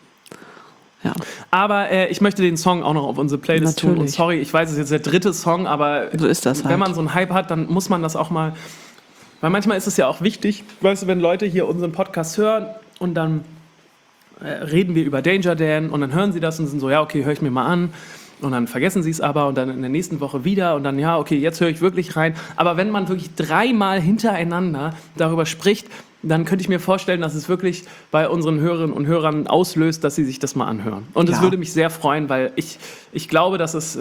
Ja. Aber ich möchte den Song auch noch auf unsere Playlist tun. Und sorry, ich weiß, es ist jetzt der 3. Song, aber so ist das halt. Wenn man so einen Hype hat, dann muss man das auch mal... Weil manchmal ist es ja auch wichtig, weißt du, wenn Leute hier unseren Podcast hören und dann reden wir über Danger Dan und dann hören sie das und sind so, ja, okay, höre ich mir mal an. Und dann vergessen sie es aber und dann in der nächsten Woche wieder und dann, ja, okay, jetzt höre ich wirklich rein. Aber wenn man wirklich 3-mal hintereinander darüber spricht, dann könnte ich mir vorstellen, dass es wirklich bei unseren Hörerinnen und Hörern auslöst, dass sie sich das mal anhören. Und es würde mich sehr freuen, weil ich glaube, dass es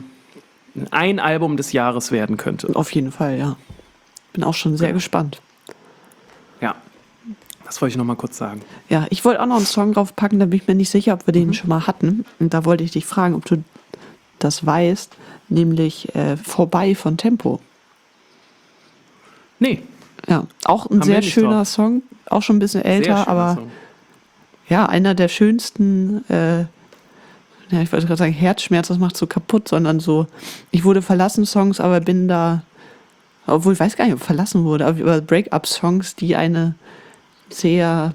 ein Album des Jahres werden könnte. Auf jeden Fall, ja. Bin auch schon sehr gespannt. Ja, das wollte ich noch mal kurz sagen. Ja, ich wollte auch noch einen Song draufpacken, da bin ich mir nicht sicher, ob wir den schon mal hatten. Und da wollte ich dich fragen, ob du das weißt, nämlich Vorbei von Tempo. Nee. Ja, auch ein sehr schöner Song, auch schon ein bisschen älter, aber Song. Ja, einer der schönsten, ich wollte gerade sagen, Herzschmerz, das macht so kaputt, sondern so, ich wurde verlassen Songs, aber bin da, obwohl ich weiß gar nicht, ob verlassen wurde, aber über Break-up-Songs, die eine sehr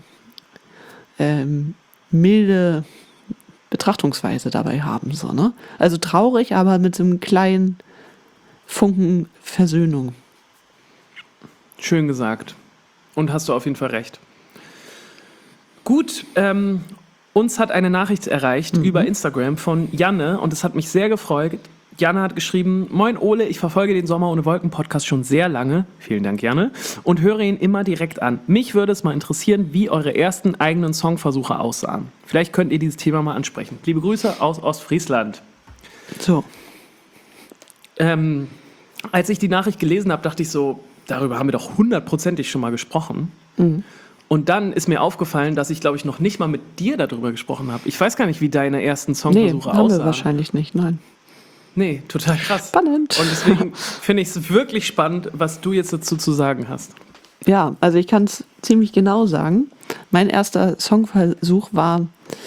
milde Betrachtungsweise dabei haben, so, ne? Also traurig, aber mit so einem kleinen Funken Versöhnung. Schön gesagt. Und hast du auf jeden Fall recht. Gut, uns hat eine Nachricht erreicht über Instagram von Janne und es hat mich sehr gefreut. Janne hat geschrieben, Moin Ole, ich verfolge den Sommer ohne Wolken Podcast schon sehr lange, vielen Dank Janne, und höre ihn immer direkt an. Mich würde es mal interessieren, wie eure ersten eigenen Songversuche aussahen. Vielleicht könnt ihr dieses Thema mal ansprechen. Liebe Grüße aus Ostfriesland. So. Als ich die Nachricht gelesen habe, dachte ich so, darüber haben wir doch 100%ig schon mal gesprochen. Und dann ist mir aufgefallen, dass ich, glaube ich, noch nicht mal mit dir darüber gesprochen habe. Ich weiß gar nicht, wie deine ersten Songversuche aussahen. Nee, haben wir wahrscheinlich nicht, nein. Nee, total krass. Spannend. Und deswegen finde ich es wirklich spannend, was du jetzt dazu zu sagen hast. Ja, also ich kann es ziemlich genau sagen. Mein erster Songversuch war,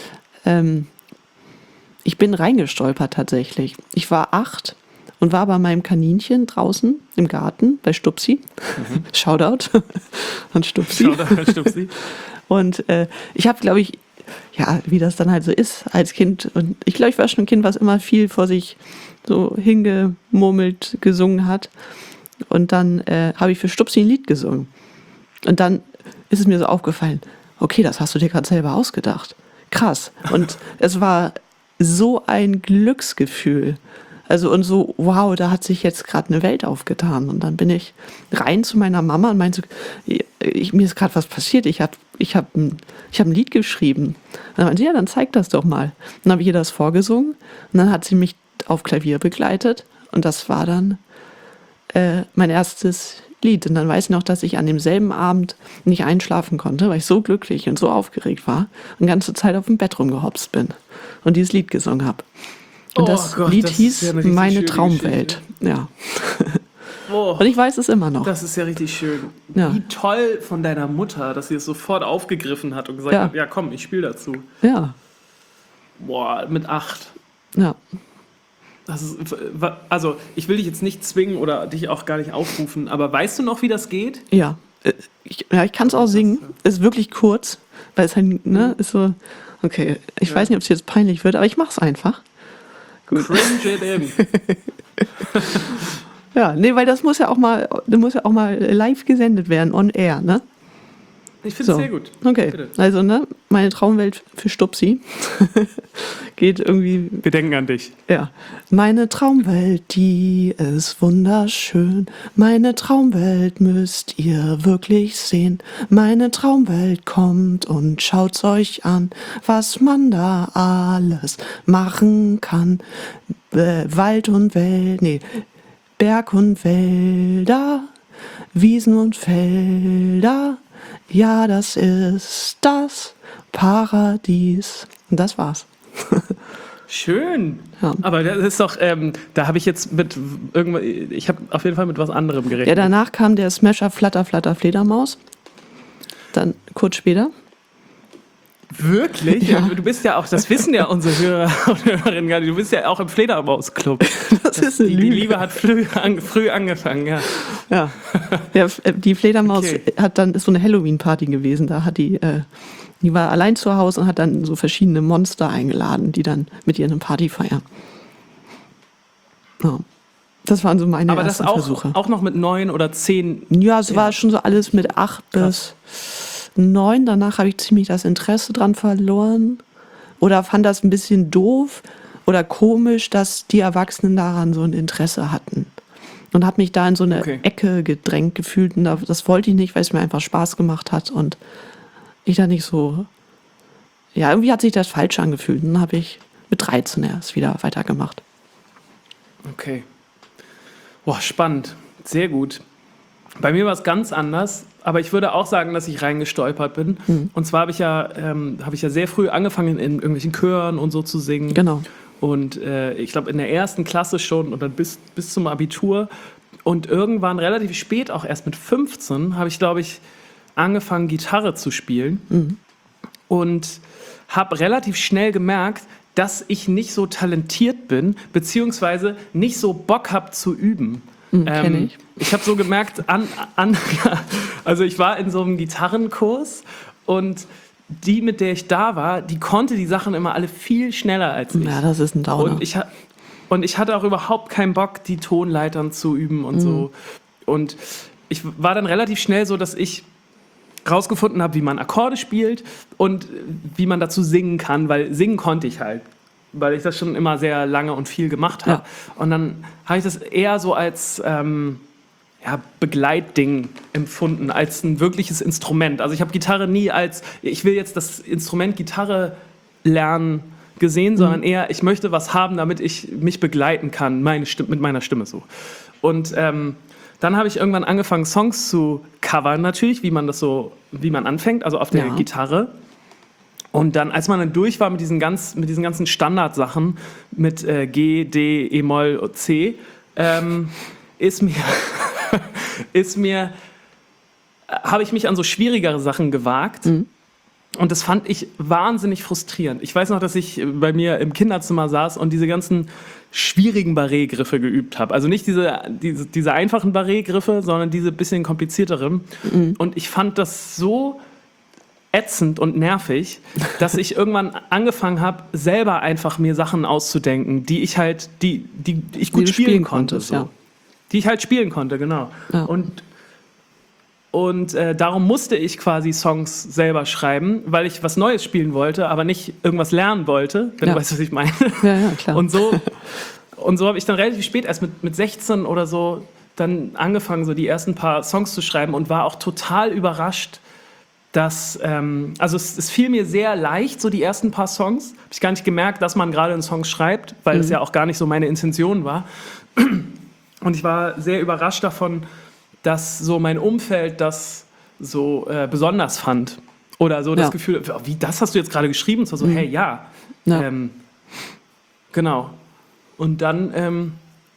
ich bin reingestolpert tatsächlich. Ich war 8 und war bei meinem Kaninchen draußen im Garten bei Stupsi. Shoutout an Stupsi. Shoutout an Stupsi. Und ich habe, glaube ich, ja, wie das dann halt so ist als Kind. Und ich glaube, ich war schon ein Kind, was immer viel vor sich so hingemurmelt, gesungen hat. Und dann habe ich für Stupsi ein Lied gesungen. Und dann ist es mir so aufgefallen, okay, das hast du dir gerade selber ausgedacht. Krass. Und es war so ein Glücksgefühl. Also und so, wow, da hat sich jetzt gerade eine Welt aufgetan. Und dann bin ich rein zu meiner Mama und meinte, mir ist gerade was passiert. Ich hab ein Lied geschrieben. Und dann meinte sie, ja, dann zeig das doch mal. Und dann habe ich ihr das vorgesungen. Und dann hat sie mich auf Klavier begleitet. Und das war dann mein erstes Lied. Und dann weiß ich noch, dass ich an demselben Abend nicht einschlafen konnte, weil ich so glücklich und so aufgeregt war und die ganze Zeit auf dem Bett rumgehopst bin und dieses Lied gesungen habe. Und das Lied hieß Meine Traumwelt. Ja. Oh, und ich weiß es immer noch. Das ist ja richtig schön. Ja. Wie toll von deiner Mutter, dass sie es sofort aufgegriffen hat und gesagt hat, ja komm, ich spiele dazu. Ja. Boah, mit 8. Ja. Das ist, also, ich will dich jetzt nicht zwingen oder dich auch gar nicht aufrufen, aber weißt du noch, wie das geht? Ja. Ich kann es auch singen. Ist wirklich kurz, weil es halt, ne, ist so, okay, ich weiß nicht, ob es jetzt peinlich wird, aber ich mach's einfach. Gut. Cringe it in. Ja, nee, weil das muss ja auch mal live gesendet werden, on air, ne? Ich finde es sehr gut. Okay, bitte. Also, ne, meine Traumwelt für Stupsi geht irgendwie... Wir denken an dich. Ja. Meine Traumwelt, die ist wunderschön. Meine Traumwelt müsst ihr wirklich sehen. Meine Traumwelt kommt und schaut's euch an, was man da alles machen kann. Wald und Berg und Wälder, Wiesen und Felder. Ja, das ist das Paradies. Und das war's. Schön. Ja. Aber das ist doch, da habe ich jetzt ich habe auf jeden Fall mit was anderem gerechnet. Ja, danach kam der Smasher Flatter Flatter Fledermaus. Dann kurz später. Wirklich? Ja. Du bist ja auch, das wissen ja unsere Hörer und Hörerinnen gar nicht, du bist ja auch im Fledermaus-Club. Das ist eine Lüge. Die Liebe hat früh angefangen, ja. Ja. Die Fledermaus ist so eine Halloween-Party gewesen. Da hat die war allein zu Hause und hat dann so verschiedene Monster eingeladen, die dann mit ihr eine Party feiern. Ja. Das waren so meine ersten Versuche. Aber das auch noch mit 9 oder 10? Ja, es war schon so alles mit 8 bis 9. Danach habe ich ziemlich das Interesse dran verloren. Oder fand das ein bisschen doof oder komisch, dass die Erwachsenen daran so ein Interesse hatten. Und habe mich da in so eine Ecke gedrängt gefühlt. Und das wollte ich nicht, weil es mir einfach Spaß gemacht hat. Und ich da nicht so... Ja, irgendwie hat sich das falsch angefühlt. Und dann habe ich mit 13 erst wieder weitergemacht. Okay. Boah, spannend. Sehr gut. Bei mir war es ganz anders, aber ich würde auch sagen, dass ich reingestolpert bin. Und zwar habe ich ja sehr früh angefangen, in irgendwelchen Chören und so zu singen. Genau. Und ich glaube, in der 1. Klasse schon und dann bis zum Abitur. Und irgendwann relativ spät, auch erst mit 15, habe ich, glaube ich, angefangen, Gitarre zu spielen. Und habe relativ schnell gemerkt, dass ich nicht so talentiert bin, beziehungsweise nicht so Bock habe zu üben. Kenn ich. Ich habe so gemerkt, also ich war in so einem Gitarrenkurs und die, mit der ich da war, die konnte die Sachen immer alle viel schneller als ich. Ja, das ist ein Downer. Und ich hatte auch überhaupt keinen Bock, die Tonleitern zu üben und so. Und ich war dann relativ schnell so, dass ich rausgefunden habe, wie man Akkorde spielt und wie man dazu singen kann, weil singen konnte ich halt, weil ich das schon immer sehr lange und viel gemacht habe. Ja. Und dann habe ich das eher so als Begleitding empfunden, als ein wirkliches Instrument. Also ich habe Gitarre nie ich will jetzt das Instrument Gitarre lernen gesehen, sondern eher, ich möchte was haben, damit ich mich begleiten kann, mit meiner Stimme so. Und dann habe ich irgendwann angefangen, Songs zu covern natürlich, wie man anfängt, also auf der Gitarre. Und dann, als man dann durch war mit diesen ganzen Standardsachen, mit G, D, E-Moll und C, habe ich mich an so schwierigere Sachen gewagt. Und das fand ich wahnsinnig frustrierend. Ich weiß noch, dass ich bei mir im Kinderzimmer saß und diese ganzen schwierigen Barré-Griffe geübt habe. Also nicht diese einfachen Barré-Griffe, sondern diese bisschen komplizierteren. Und ich fand das so ätzend und nervig, dass ich irgendwann angefangen habe, selber einfach mir Sachen auszudenken, die ich halt, die ich gut spielen konnte. So. Ja. Die ich halt spielen konnte, genau. Ja. Und darum musste ich quasi Songs selber schreiben, weil ich was Neues spielen wollte, aber nicht irgendwas lernen wollte, wenn du weißt, was ich meine. Ja, klar. Und so habe ich dann relativ spät, erst mit 16 oder so, dann angefangen, so die ersten paar Songs zu schreiben und war auch total überrascht, dass, es fiel mir sehr leicht, so die ersten paar Songs. Habe ich gar nicht gemerkt, dass man gerade einen Song schreibt, weil das ja auch gar nicht so meine Intention war. Und ich war sehr überrascht davon, dass so mein Umfeld das so besonders fand. Oder so das Gefühl, wie, das hast du jetzt gerade geschrieben? Und zwar so, hey, ja. Genau. Und dann,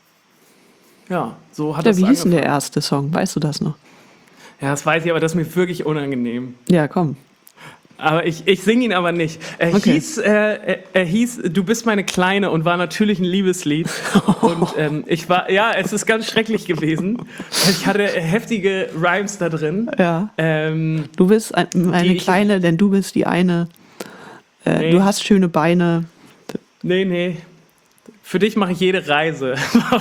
so hat es Wie hieß denn angefangen. der erste Song? Weißt du das noch? Ja, das weiß ich, aber das ist mir wirklich unangenehm. Ja, komm. Aber ich singe ihn aber nicht. Er hieß Du bist meine Kleine und war natürlich ein Liebeslied. Und es ist ganz schrecklich gewesen. Ich hatte heftige Rhymes da drin. Ja. Du bist meine Kleine, denn du bist die eine. Nee. Du hast schöne Beine. Nee. Für dich mache ich jede Reise.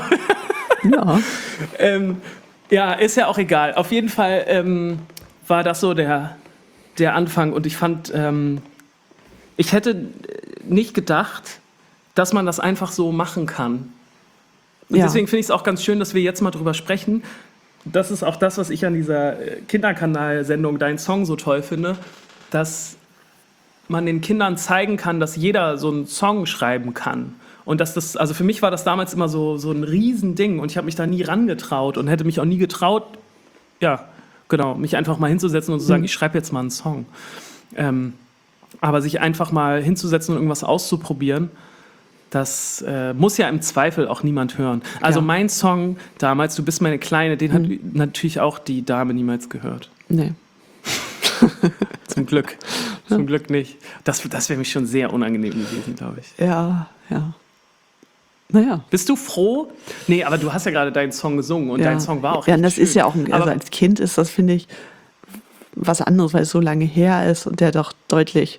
Ja. Ist ja auch egal. Auf jeden Fall war das so der Anfang. Und ich fand, ich hätte nicht gedacht, dass man das einfach so machen kann. Und deswegen finde ich es auch ganz schön, dass wir jetzt mal drüber sprechen. Das ist auch das, was ich an dieser Kinderkanal-Sendung Dein Song so toll finde, dass man den Kindern zeigen kann, dass jeder so einen Song schreiben kann. Und dass das, also für mich war das damals immer so ein Riesending und ich habe mich da nie rangetraut und hätte mich auch nie getraut, mich einfach mal hinzusetzen und zu sagen, ich schreibe jetzt mal einen Song. Aber sich einfach mal hinzusetzen und irgendwas auszuprobieren, das muss ja im Zweifel auch niemand hören. Also mein Song damals, Du bist meine Kleine, den hat natürlich auch die Dame niemals gehört. Nee. Zum Glück. Zum Glück nicht. Das wäre mich schon sehr unangenehm gewesen, glaube ich. Ja. Naja. Bist du froh? Nee, aber du hast ja gerade deinen Song gesungen und dein Song war auch Ja, und das schön. ist ja auch, also als Kind ist das, finde ich, was anderes, weil es so lange her ist und der doch deutlich,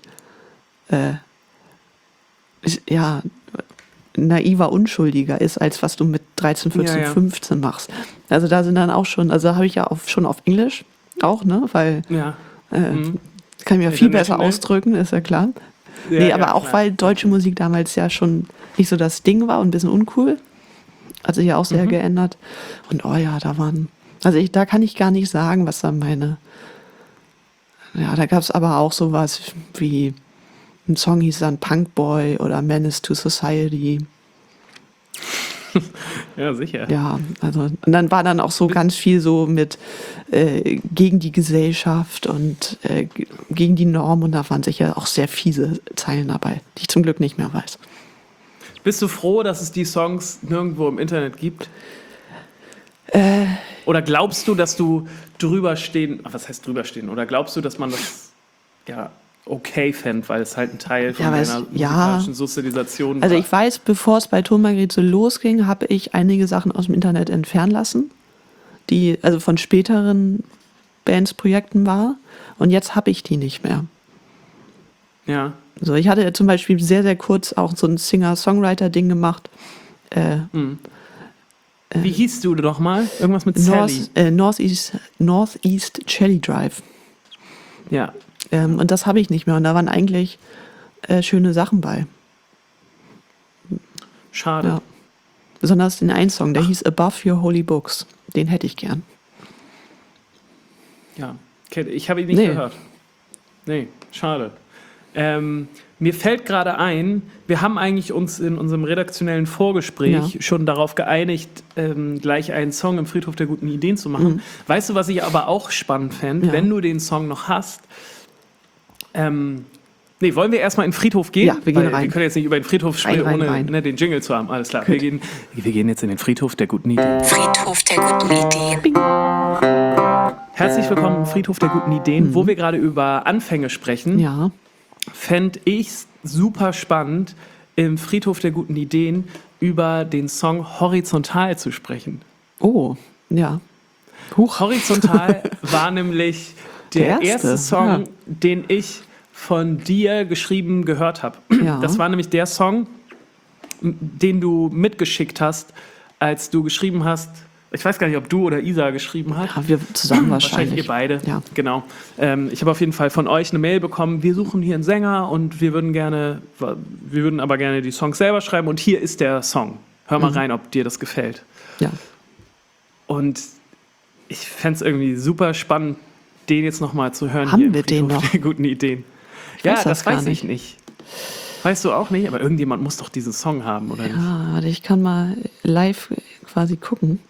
naiver, unschuldiger ist, als was du mit 13, 14, 15 machst. Also da sind dann auch schon, also habe ich ja schon auf Englisch auch, ne, weil kann ich mir viel besser ausdrücken, ist ja klar. Aber auch, weil deutsche Musik damals ja schon nicht so das Ding war und ein bisschen uncool. Hat sich ja auch sehr geändert. Und da waren, da kann ich gar nicht sagen, was da da gab es aber auch sowas wie, ein Song hieß dann Punk Boy oder Menace to Society. Ja, sicher. Ja, und dann war dann auch so ganz viel so mit gegen die Gesellschaft und gegen die Norm und da waren sicher auch sehr fiese Zeilen dabei, die ich zum Glück nicht mehr weiß. Bist du froh, dass es die Songs nirgendwo im Internet gibt? Oder glaubst du, dass du drüber stehen, was heißt drüber stehen? Oder glaubst du, dass man das okay fände, weil es halt ein Teil von deiner musikalischen Sozialisation war? Also ich weiß, bevor es bei Ton Margret so losging, habe ich einige Sachen aus dem Internet entfernen lassen, die also von späteren Bands, Projekten war. Und jetzt habe ich die nicht mehr. Ja. So, ich hatte zum Beispiel sehr, sehr kurz auch so ein Singer-Songwriter-Ding gemacht. Wie hieß du doch mal? Irgendwas mit Sally? Northeast Jelly Drive. Ja. Und das habe ich nicht mehr. Und da waren eigentlich schöne Sachen bei. Schade. Ja. Besonders den einen Song, der hieß Above Your Holy Books. Den hätte ich gern. Ja, ich habe ihn nicht gehört. Nee, schade. Mir fällt gerade ein, wir haben eigentlich uns in unserem redaktionellen Vorgespräch schon darauf geeinigt, gleich einen Song im Friedhof der guten Ideen zu machen. Weißt du, was ich aber auch spannend fände, wenn du den Song noch hast? Wollen wir erstmal in den Friedhof gehen? Ja, wir gehen rein. Wir können jetzt nicht über den Friedhof sprechen, ohne den Jingle zu haben. Alles klar, wir gehen jetzt in den Friedhof der guten Ideen. Friedhof der guten Ideen. Herzlich willkommen im Friedhof der guten Ideen, wo wir gerade über Anfänge sprechen. Ja. Fände ich super spannend, im Friedhof der guten Ideen über den Song Horizontal zu sprechen. Oh, ja. Horizontal war nämlich der erste Song, den ich von dir geschrieben gehört habe. Ja. Das war nämlich der Song, den du mitgeschickt hast, als du geschrieben hast. Ich weiß gar nicht, ob du oder Isa geschrieben hat. Ja, wir zusammen wahrscheinlich. Ihr beide. Ja. Genau. Ich habe auf jeden Fall von euch eine Mail bekommen. Wir suchen hier einen Sänger und wir würden aber gerne die Songs selber schreiben. Und hier ist der Song. Hör mal rein, ob dir das gefällt. Ja. Und ich fände es irgendwie super spannend, den jetzt nochmal zu hören. Haben hier wir den noch? Der guten Ideen. Das weiß ich nicht. Weißt du auch nicht, aber irgendjemand muss doch diesen Song haben, oder nicht? Ja, ich kann mal live quasi gucken.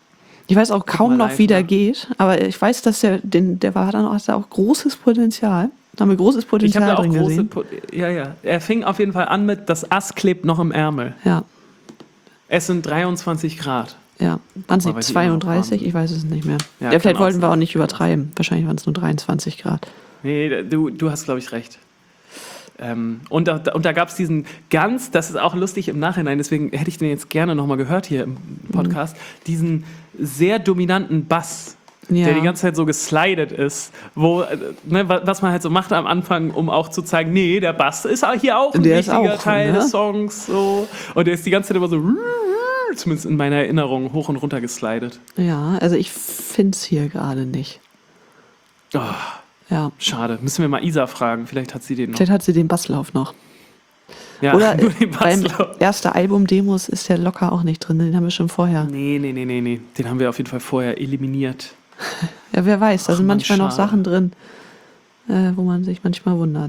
Ich weiß auch kaum mal noch, live wie der nach. geht, aber ich weiß, dass der hat auch großes Potenzial. Da haben wir großes Ich habe Potenzial da auch drin große. gesehen. Ja. Er fing auf jeden Fall an mit: Das Ass klebt noch im Ärmel. Ja, Es sind 23 Grad. ja. Waren es Aber nicht weiß ich immer noch 32? warm. Ich weiß es nicht mehr. Ja, Ja, kann vielleicht auch wollten wir sein. auch nicht übertreiben. Wahrscheinlich waren es nur 23 Grad. Nee, du hast, glaube ich, recht. Und da gab es das ist auch lustig im Nachhinein, deswegen hätte ich den jetzt gerne nochmal gehört hier im Podcast, diesen sehr dominanten Bass, Ja. der die ganze Zeit so geslidet ist, wo, was man halt so macht am Anfang, um auch zu zeigen, nee, der Bass ist hier auch ein Der ist wichtiger auch, Teil ne? des Songs. So. Und der ist die ganze Zeit immer so, zumindest in meiner Erinnerung, hoch und runter geslidet. Ja, also ich finde es hier gerade nicht. Oh, Ja. schade. Müssen wir mal Isa fragen, vielleicht hat sie den noch. Vielleicht hat sie den Basslauf noch. Ja, Oder nur den beim Basslauf. ersten Album-Demos ist der locker auch nicht drin. Den haben wir schon vorher. Nee. Den haben wir auf jeden Fall vorher eliminiert. Ja, wer weiß, da Ach, sind Mann, manchmal noch schade. Sachen drin, wo man sich manchmal wundert.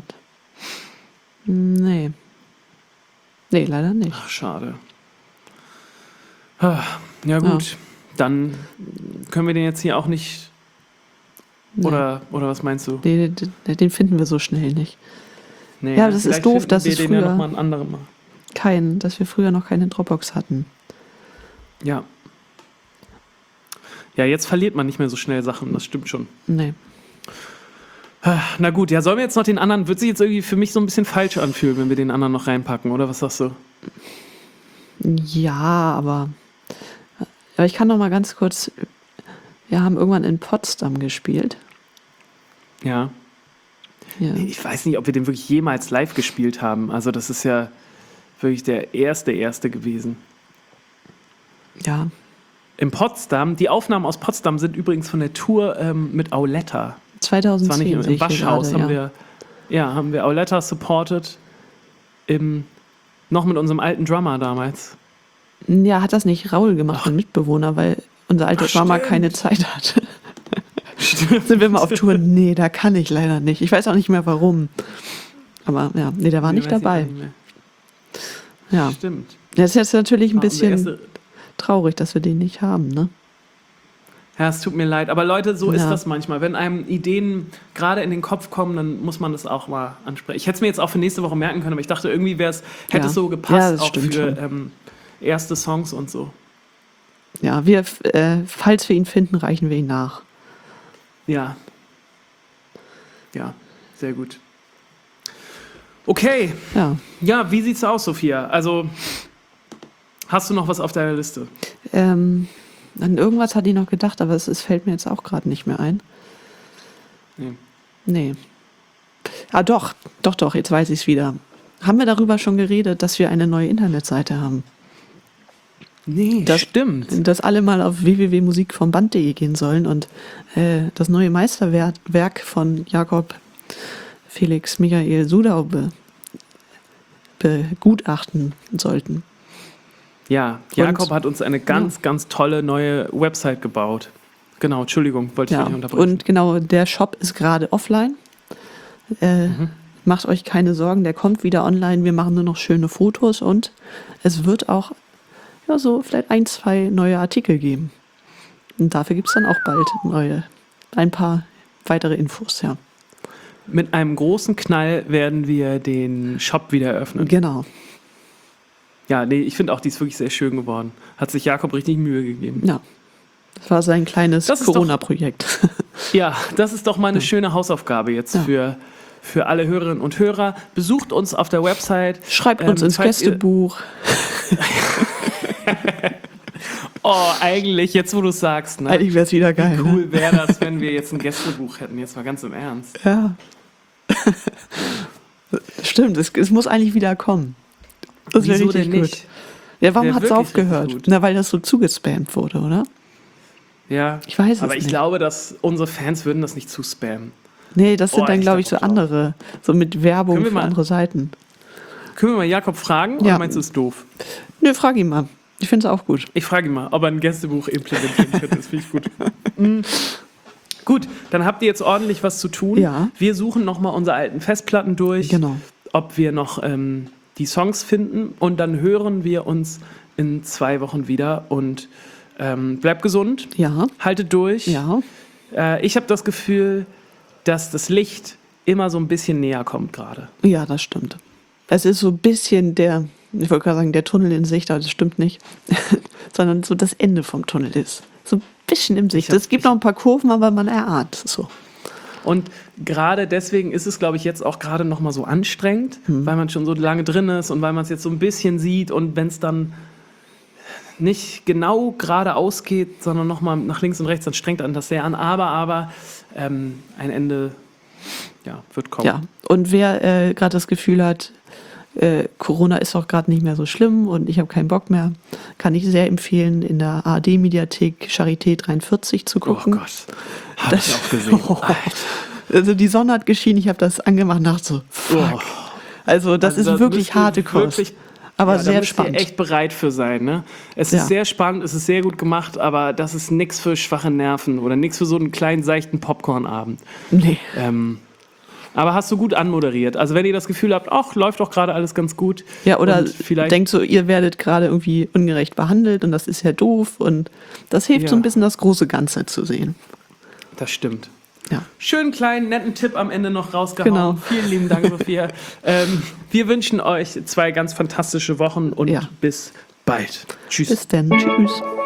Nee. Nee, leider nicht. Ach, schade. Ah, ja gut, dann können wir den jetzt hier auch nicht... Nee. Oder was meinst du? Den finden wir so schnell nicht. Nee, Ja, das ist vielleicht doof, finden dass wir es den ja früher- noch mal ein anderes Mal. Dass wir früher noch keine Dropbox hatten. Ja. Ja, jetzt verliert man nicht mehr so schnell Sachen, das stimmt schon. Nee. Ah, na gut, ja, sollen wir jetzt noch den anderen... Wird sich jetzt irgendwie für mich so ein bisschen falsch anfühlen, wenn wir den anderen noch reinpacken, oder was sagst du? Ja, aber ich kann noch mal ganz kurz. Wir haben irgendwann in Potsdam gespielt. Ja. Ja. Ich weiß nicht, ob wir den wirklich jemals live gespielt haben. Also das ist ja wirklich der erste gewesen. Ja. In Potsdam, die Aufnahmen aus Potsdam sind übrigens von der Tour mit Auletta. 2010 Das war nicht sehe im ich hier Waschhaus, gerade, haben wir Auletta supported. Noch mit unserem alten Drummer damals. Ja, hat das nicht Raul gemacht, mein Mitbewohner, weil unser alter Ach, Drummer stimmt. keine Zeit hatte. Sind wir mal auf Tour? Nee, da kann ich leider nicht. Ich weiß auch nicht mehr warum. Aber ja, nee, der war nicht Weiß ich dabei. auch nicht mehr. Ja. Stimmt. Das ist jetzt natürlich ein War unser bisschen erste- traurig, dass wir den nicht haben, ne? Ja, es tut mir leid. Aber Leute, so ist Ja. das manchmal. Wenn einem Ideen gerade in den Kopf kommen, dann muss man das auch mal ansprechen. Ich hätte es mir jetzt auch für nächste Woche merken können, aber ich dachte, irgendwie hätte Ja. es so Ja, gepasst, das auch stimmt für erste Songs und so. Ja, falls wir ihn finden, reichen wir ihn nach. Ja. Ja, sehr gut. Okay. Ja. Ja, wie sieht's aus, Sophia? Also, hast du noch was auf deiner Liste? An irgendwas hatte ich noch gedacht, aber es fällt mir jetzt auch gerade nicht mehr ein. Nee. Nee. Ah, doch, jetzt weiß ich es wieder. Haben wir darüber schon geredet, dass wir eine neue Internetseite haben? Nee, Das stimmt. Dass alle mal auf www.musikvomband.de gehen sollen und das neue Meisterwerk von Jakob Felix Michael Sudau begutachten sollten. Ja, Jakob hat uns eine ganz tolle neue Website gebaut. Genau, Entschuldigung, wollte ich Ja, nicht unterbrechen. und genau, der Shop ist gerade offline. Macht euch keine Sorgen, der kommt wieder online. Wir machen nur noch schöne Fotos und es wird auch so vielleicht 1, 2 neue Artikel geben. Und dafür gibt es dann auch bald ein paar weitere Infos, ja. Mit einem großen Knall werden wir den Shop wieder eröffnen. Genau. Ja, nee, ich finde auch, die ist wirklich sehr schön geworden. Hat sich Jakob richtig Mühe gegeben. Ja. Das war sein kleines Das ist doch- Corona-Projekt. Ja, das ist doch mal eine schöne Hausaufgabe jetzt Ja. für alle Hörerinnen und Hörer. Besucht uns auf der Website. Schreibt uns ins falls ihr- Gästebuch. Oh, eigentlich, jetzt wo du es sagst, ne? Eigentlich wäre es wieder geil. Wie cool wäre das, wenn wir jetzt ein Gästebuch hätten? Jetzt mal ganz im Ernst. Ne? Ja. Stimmt, es muss eigentlich wieder kommen. Das wäre Wieso richtig denn gut. nicht? Ja, warum Wär hat es wirklich aufgehört? richtig gut. Na, weil das so zugespammt wurde, oder? Ja. Ich weiß es Aber ich nicht. glaube, dass unsere Fans würden das nicht zuspammen. Nee, das sind Oh, dann, ich glaube ich, so glaub auch. andere. So mit Werbung Können wir für mal- andere Seiten. Können wir mal Jakob fragen? Ja. Oder meinst du, es ist doof? Nö, frag ihn mal. Ich finde es auch gut. Ich frage ihn mal, ob er ein Gästebuch implementieren könnte. Das finde ich gut. Gut, dann habt ihr jetzt ordentlich was zu tun. Ja. Wir suchen nochmal unsere alten Festplatten durch, Genau. ob wir noch die Songs finden. Und dann hören wir uns in 2 Wochen wieder. Und Bleibt gesund, Ja. haltet durch. Ja. Ich habe das Gefühl, dass das Licht immer so ein bisschen näher kommt gerade. Ja, das stimmt. Es ist so ein bisschen ich wollte gerade sagen, der Tunnel in Sicht, aber das stimmt nicht, sondern so das Ende vom Tunnel ist. So ein bisschen im Sicht. Es gibt noch ein paar Kurven, aber man erahnt es so. Und gerade deswegen ist es, glaube ich, jetzt auch gerade noch mal so anstrengend, weil man schon so lange drin ist und weil man es jetzt so ein bisschen sieht und wenn es dann nicht genau geradeaus geht, sondern noch mal nach links und rechts, dann strengt einen das sehr an. Aber ein Ende wird kommen. Ja, und wer gerade das Gefühl hat, Corona ist auch gerade nicht mehr so schlimm und ich habe keinen Bock mehr, kann ich sehr empfehlen, in der ARD-Mediathek Charité 43 zu gucken. Oh Gott, habe ich auch gesehen. Also die Sonne hat geschienen, ich habe das angemacht und dachte so, fuck. Also das ist wirklich harte Kost. Aber sehr spannend. Da müsst ihr echt bereit für sein. Ne? Es ist sehr spannend, es ist sehr gut gemacht, aber das ist nichts für schwache Nerven oder nichts für so einen kleinen, seichten Popcorn-Abend. Nee. Aber hast du gut anmoderiert. Also wenn ihr das Gefühl habt, ach, läuft doch gerade alles ganz gut. Ja, oder denkt so, ihr werdet gerade irgendwie ungerecht behandelt und das ist ja doof. Und das hilft so ein bisschen, das große Ganze zu sehen. Das stimmt. Ja. Schönen kleinen, netten Tipp am Ende noch rausgehauen. Genau. Vielen lieben Dank, Sophia. Wir wünschen euch 2 ganz fantastische Wochen und bis bald. Tschüss. Bis dann. Tschüss.